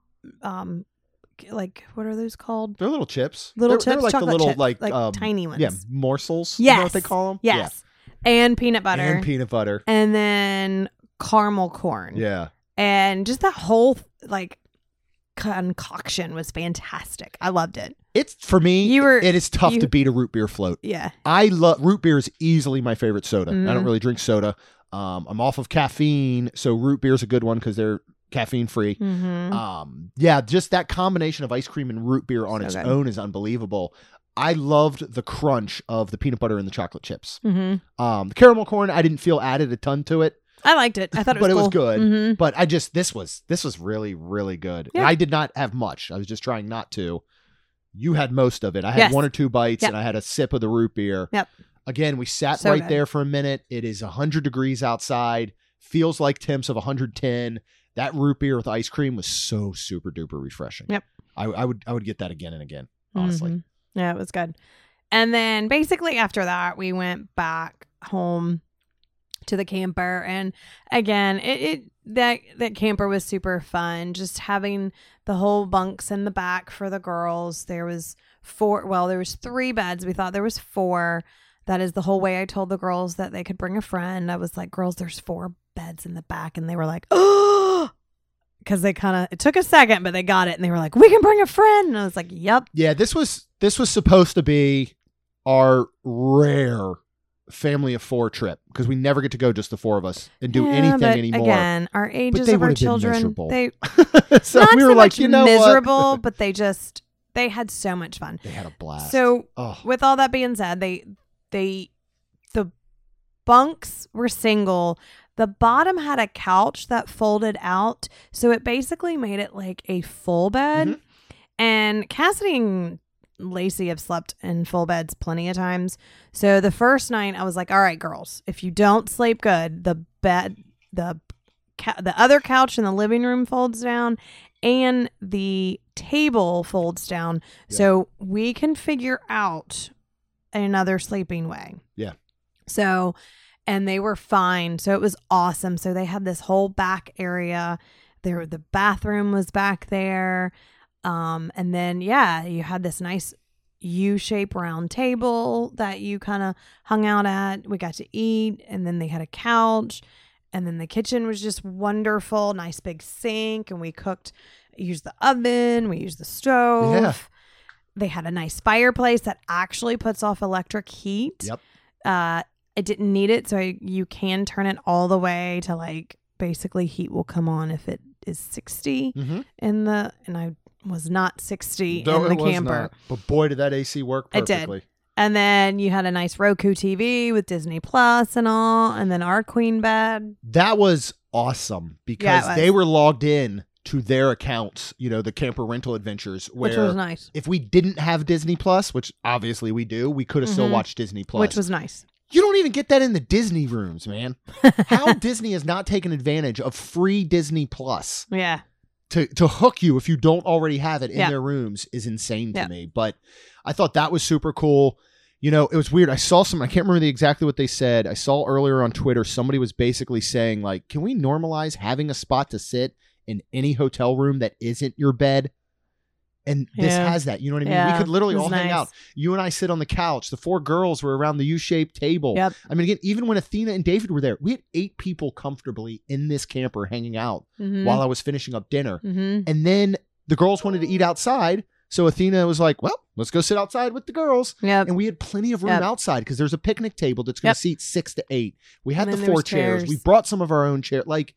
[SPEAKER 3] like what are those called?
[SPEAKER 1] They're little chips.
[SPEAKER 3] Little
[SPEAKER 1] they're
[SPEAKER 3] chips,
[SPEAKER 1] like
[SPEAKER 3] chocolate
[SPEAKER 1] the little
[SPEAKER 3] chips,
[SPEAKER 1] like
[SPEAKER 3] tiny ones.
[SPEAKER 1] Yeah, morsels. You know what
[SPEAKER 3] Yes.
[SPEAKER 1] they call them?
[SPEAKER 3] Yes, and peanut
[SPEAKER 1] Yeah.
[SPEAKER 3] butter,
[SPEAKER 1] And peanut butter.
[SPEAKER 3] and then caramel corn.
[SPEAKER 1] Yeah.
[SPEAKER 3] And just that whole like concoction was fantastic. I loved it.
[SPEAKER 1] It's for me. It is tough
[SPEAKER 3] you-
[SPEAKER 1] to beat a root beer float.
[SPEAKER 3] Yeah.
[SPEAKER 1] I love root beer is easily my favorite soda. I
[SPEAKER 3] Mhm.
[SPEAKER 1] don't really drink soda. I'm off of caffeine, so root beer is a good one because they're caffeine free.
[SPEAKER 3] Mm-hmm.
[SPEAKER 1] Yeah, just that combination of ice cream and root beer on
[SPEAKER 3] So
[SPEAKER 1] its
[SPEAKER 3] good.
[SPEAKER 1] own is unbelievable. I loved the crunch of the peanut butter and the chocolate chips.
[SPEAKER 3] Mm-hmm.
[SPEAKER 1] The caramel corn, I didn't feel added a ton to it,
[SPEAKER 3] I liked it. I thought it was
[SPEAKER 1] but it was
[SPEAKER 3] cool.
[SPEAKER 1] good.
[SPEAKER 3] Mhm.
[SPEAKER 1] But this was really, really good.
[SPEAKER 3] Yeah.
[SPEAKER 1] And I did not have much. I was just trying not to. You had most of it. I had
[SPEAKER 3] Yes.
[SPEAKER 1] 1 or 2 bites
[SPEAKER 3] Yep.
[SPEAKER 1] and I had a sip of the root beer.
[SPEAKER 3] Yep.
[SPEAKER 1] Again, we sat
[SPEAKER 3] So
[SPEAKER 1] right
[SPEAKER 3] good.
[SPEAKER 1] there for a minute. It is 100 degrees outside. Feels like temps of 110. That root beer with ice cream was so super duper refreshing.
[SPEAKER 3] Yep.
[SPEAKER 1] I would get that again and again, honestly.
[SPEAKER 3] Mhm. Yeah, it was good. And then basically after that, we went back home to the camper, and again, that camper was super fun. Just having the whole bunks in the back for the girls. There was 3 beds. We thought there was 4. That is the whole way I told the girls that they could bring a friend. I was like, girls, there's 4 beds in the back, and they were like, oh. Because it took a second, but they got it, and they were like, "We can bring a friend." And I was like, "Yep."
[SPEAKER 1] Yeah, this was supposed to be our rare family of 4 trip because we never get to go just the 4 of us and do
[SPEAKER 3] Yeah,
[SPEAKER 1] anything
[SPEAKER 3] but
[SPEAKER 1] anymore.
[SPEAKER 3] Again, our ages
[SPEAKER 1] they
[SPEAKER 3] of our
[SPEAKER 1] would have been
[SPEAKER 3] children,
[SPEAKER 1] miserable.
[SPEAKER 3] they
[SPEAKER 1] So
[SPEAKER 3] not
[SPEAKER 1] we
[SPEAKER 3] so
[SPEAKER 1] were like,
[SPEAKER 3] much
[SPEAKER 1] you know
[SPEAKER 3] miserable,
[SPEAKER 1] what?
[SPEAKER 3] but they had so much fun.
[SPEAKER 1] They had a blast.
[SPEAKER 3] So,
[SPEAKER 1] oh,
[SPEAKER 3] with all that being said, the bunks were single. The bottom had a couch that folded out, so it basically made it like a full bed.
[SPEAKER 1] Mhm.
[SPEAKER 3] And Cassidy and Lacey have slept in full beds plenty of times. So the first night, I was like, "All right, girls, if you don't sleep good, the other couch in the living room folds down, and the table folds down, so we can figure out another sleeping way."
[SPEAKER 1] Yeah.
[SPEAKER 3] So, and they were fine. So it was awesome. So they had this whole back area. The bathroom was back there. And then, you had this nice U-shaped round table that you kind of hung out at. We got to eat, and then they had a couch, and then the kitchen was just wonderful. Nice big sink, and we used the oven, we used the stove.
[SPEAKER 1] Yeah.
[SPEAKER 3] They had a nice fireplace that actually puts off electric heat.
[SPEAKER 1] Yep.
[SPEAKER 3] I didn't need it, so you can turn it all the way to like basically heat will come on if it is 60
[SPEAKER 1] Mhm.
[SPEAKER 3] and I was not 60
[SPEAKER 1] No,
[SPEAKER 3] in
[SPEAKER 1] it
[SPEAKER 3] the
[SPEAKER 1] was
[SPEAKER 3] camper.
[SPEAKER 1] not. But boy, did that AC work
[SPEAKER 3] It did.
[SPEAKER 1] perfectly.
[SPEAKER 3] And then you had a nice Roku TV with Disney Plus and all, and then our queen bed.
[SPEAKER 1] That was awesome because they were logged in to their accounts, the Camper Rental Adventures,
[SPEAKER 3] which was nice.
[SPEAKER 1] If we didn't have Disney Plus, which obviously we do, we could have still watched Disney Plus,
[SPEAKER 3] which was nice.
[SPEAKER 1] You don't even get that in the Disney rooms, man. How Disney has not taken advantage of free Disney Plus.
[SPEAKER 3] Yeah.
[SPEAKER 1] To hook you if you don't already have it in their rooms is insane to me. But I thought that was super cool. It was weird. I saw I can't remember exactly what they said. I saw earlier on Twitter, somebody was basically saying, like, can we normalize having a spot to sit in any hotel room that isn't your bed? And this has that. You know what I mean?
[SPEAKER 3] Yeah,
[SPEAKER 1] we could literally all hang
[SPEAKER 3] nice.
[SPEAKER 1] out. You and I sit on the couch. The 4 girls were around the U-shaped table.
[SPEAKER 3] Yep.
[SPEAKER 1] I mean, again, even when Athena and David were there, we had 8 people comfortably in this camper hanging out while I was finishing up dinner. And then the girls wanted to eat outside. So Athena was like, well, let's go sit outside with the girls.
[SPEAKER 3] Yep.
[SPEAKER 1] And we had plenty of room outside because there's a picnic table that's going to seat 6 to 8. We had the 4 chairs. We brought some of our own chairs. Like,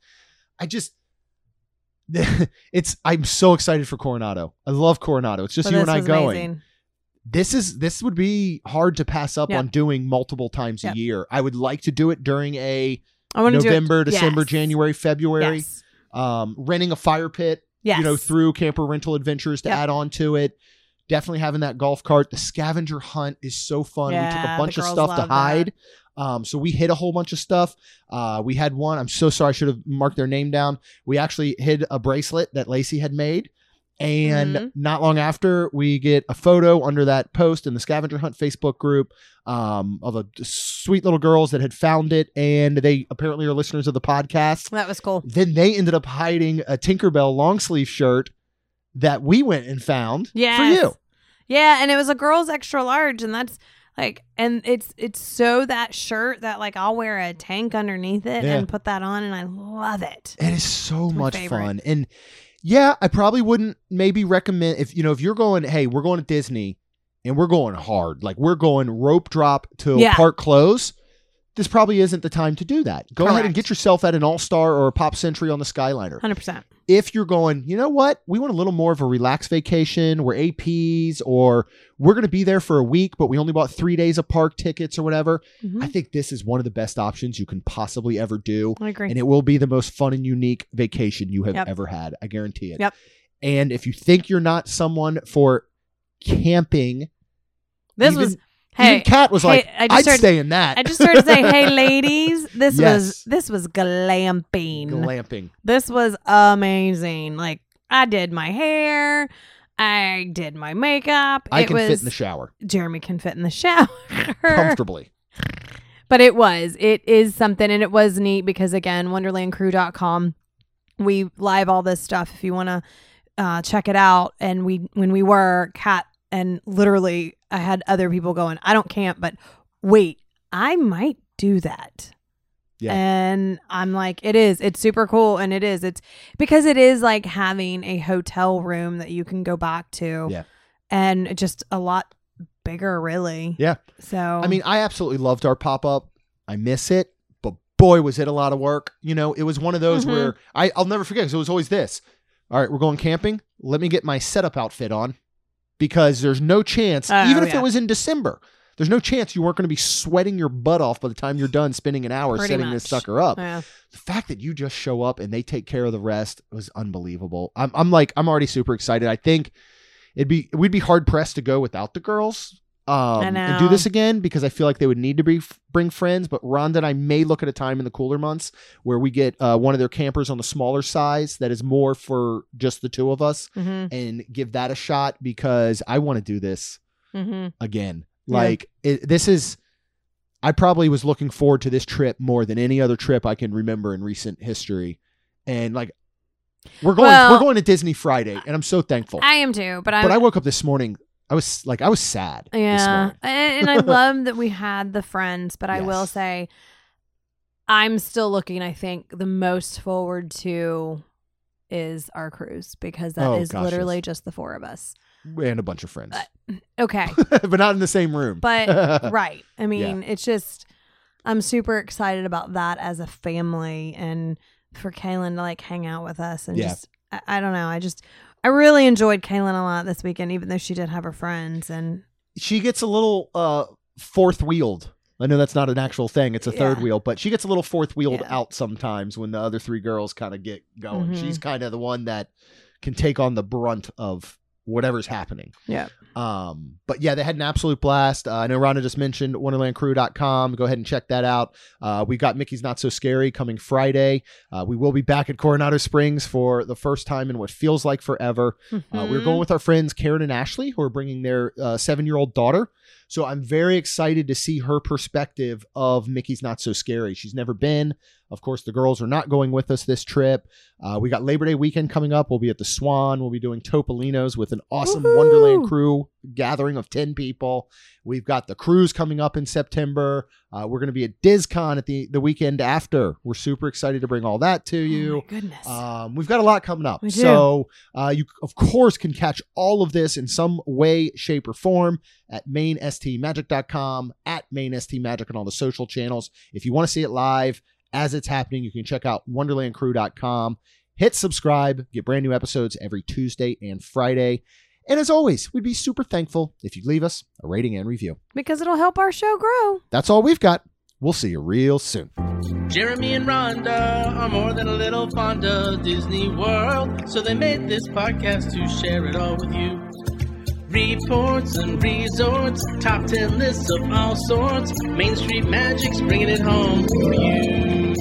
[SPEAKER 1] I'm so excited for Coronado. I love Coronado. It's just you and I going.
[SPEAKER 3] Amazing.
[SPEAKER 1] This would be hard to pass up on doing multiple times a year. I would like to do it during a November, December, January, February.
[SPEAKER 3] Yes.
[SPEAKER 1] Renting a fire pit, through Camper Rental Adventures to add on to it. Definitely having that golf cart. The scavenger hunt is so fun.
[SPEAKER 3] Yeah,
[SPEAKER 1] we took a bunch of stuff to hide. So we hid a whole bunch of stuff. We had one. I'm so sorry. I should have marked their name down. We actually hid a bracelet that Lacey had made. And not long after, we get a photo under that post in the Scavenger Hunt Facebook group of a sweet little girls that had found it. And they apparently are listeners of the podcast.
[SPEAKER 3] That was cool.
[SPEAKER 1] Then they ended up hiding a Tinkerbell long sleeve shirt that we went and found for you.
[SPEAKER 3] Yeah. And it was a girl's extra large. And that's like, and it's so that shirt that like I'll wear a tank underneath it and put that on. And I love it.
[SPEAKER 1] It is so much fun. And yeah, I probably wouldn't maybe recommend if you're going, hey, we're going to Disney and we're going hard. Like we're going rope drop till park close. This probably isn't the time to do that. Go ahead and get yourself at an All-Star or a Pop Century on the Skyliner.
[SPEAKER 3] 100%.
[SPEAKER 1] If you're going, you know what? We want a little more of a relaxed vacation. We're APs or we're going to be there for a week, but we only bought 3 days of park tickets or whatever. I think this is one of the best options you can possibly ever do.
[SPEAKER 3] I agree.
[SPEAKER 1] And it will be the most fun and unique vacation you have ever had. I guarantee it.
[SPEAKER 3] Yep.
[SPEAKER 1] And if you think you're not someone for camping,
[SPEAKER 3] Hey,
[SPEAKER 1] Kat was like, I'd stay in that.
[SPEAKER 3] I just started to say, hey, ladies, this was glamping.
[SPEAKER 1] Glamping.
[SPEAKER 3] This was amazing. Like, I did my hair. I did my makeup.
[SPEAKER 1] I can fit in the shower.
[SPEAKER 3] Jeremy can fit in the shower.
[SPEAKER 1] Comfortably.
[SPEAKER 3] But it is something. And it was neat because, again, wonderlandcrew.com, we live all this stuff if you want to check it out. And when we were, Kat, and literally, I had other people going, I don't camp, but wait, I might do that. Yeah. And I'm like, it's super cool. And it's because it is like having a hotel room that you can go back to.
[SPEAKER 1] Yeah.
[SPEAKER 3] And just a lot bigger, really.
[SPEAKER 1] Yeah.
[SPEAKER 3] So,
[SPEAKER 1] I mean, I absolutely loved our pop-up. I miss it, but boy, was it a lot of work. It was one of those where I'll never forget because it was always this. All right, we're going camping. Let me get my setup outfit on. Because there's no chance, even if it was in December, there's no chance you weren't going to be sweating your butt off by the time you're done spending an hour setting this sucker up.
[SPEAKER 3] Yeah.
[SPEAKER 1] The fact that you just show up and they take care of the rest was unbelievable. I'm already super excited. I think we'd be hard pressed to go without the girls and do this again because I feel like they would need to bring friends. But Rhonda and I may look at a time in the cooler months where we get one of their campers on the smaller size that is more for just the two of us and give that a shot because I want to do this again. Like I probably was looking forward to this trip more than any other trip I can remember in recent history. And like we're going to Disney Friday and I'm so thankful.
[SPEAKER 3] I am too, but
[SPEAKER 1] I woke up this morning. I was sad.
[SPEAKER 3] Yeah. And I love that we had the friends, but I will say I'm still looking, I think the most forward to is our cruise because that is literally just the 4 of us.
[SPEAKER 1] And a bunch of friends.
[SPEAKER 3] Okay.
[SPEAKER 1] But not in the same room.
[SPEAKER 3] But right. I mean, it's just, I'm super excited about that as a family and for Kaylin to like hang out with us and just, I don't know. I really enjoyed Kaylin a lot this weekend, even though she did have her friends. And
[SPEAKER 1] she gets a little fourth wheeled. I know that's not an actual thing. It's a third wheel, but she gets a little fourth wheeled out sometimes when the other three girls kind of get going.
[SPEAKER 3] Mhm.
[SPEAKER 1] She's kind of the one that can take on the brunt of whatever's happening.
[SPEAKER 3] Yeah.
[SPEAKER 1] But yeah, they had an absolute blast. I know Rhonda just mentioned wonderlandcrew.com. Go ahead and check that out. We got Mickey's Not So Scary coming Friday. We will be back at Coronado Springs for the first time in what feels like forever. We're going with our friends Karen and Ashley, who are bringing their 7-year-old daughter. So I'm very excited to see her perspective of Mickey's Not So Scary. She's never been. Of course, the girls are not going with us this trip. We got Labor Day weekend coming up. We'll be at the Swan. We'll be doing Topolino's with an awesome
[SPEAKER 3] Woohoo!
[SPEAKER 1] Wonderland Crew gathering of 10 people. We've got the cruise coming up in September. We're going to be at DizCon at the weekend after. We're super excited to bring all that to you.
[SPEAKER 3] Oh my goodness.
[SPEAKER 1] We've got a lot coming up.
[SPEAKER 3] We do.
[SPEAKER 1] So you, of course, can catch all of this in some way, shape, or form at mainstmagic.com, at mainstmagic on all the social channels. If you want to see it live as it's happening, you can check out wonderlandcrew.com. Hit subscribe, get brand new episodes every Tuesday and Friday. And as always, we'd be super thankful if you'd leave us a rating and review.
[SPEAKER 3] Because it'll help our show grow.
[SPEAKER 1] That's all we've got. We'll see you real soon.
[SPEAKER 2] Jeremy and Rhonda are more than a little fond of Disney World, so they made this podcast to share it all with you. Reports and resorts, top 10 lists of all sorts. Main Street Magic's bringing it home for you.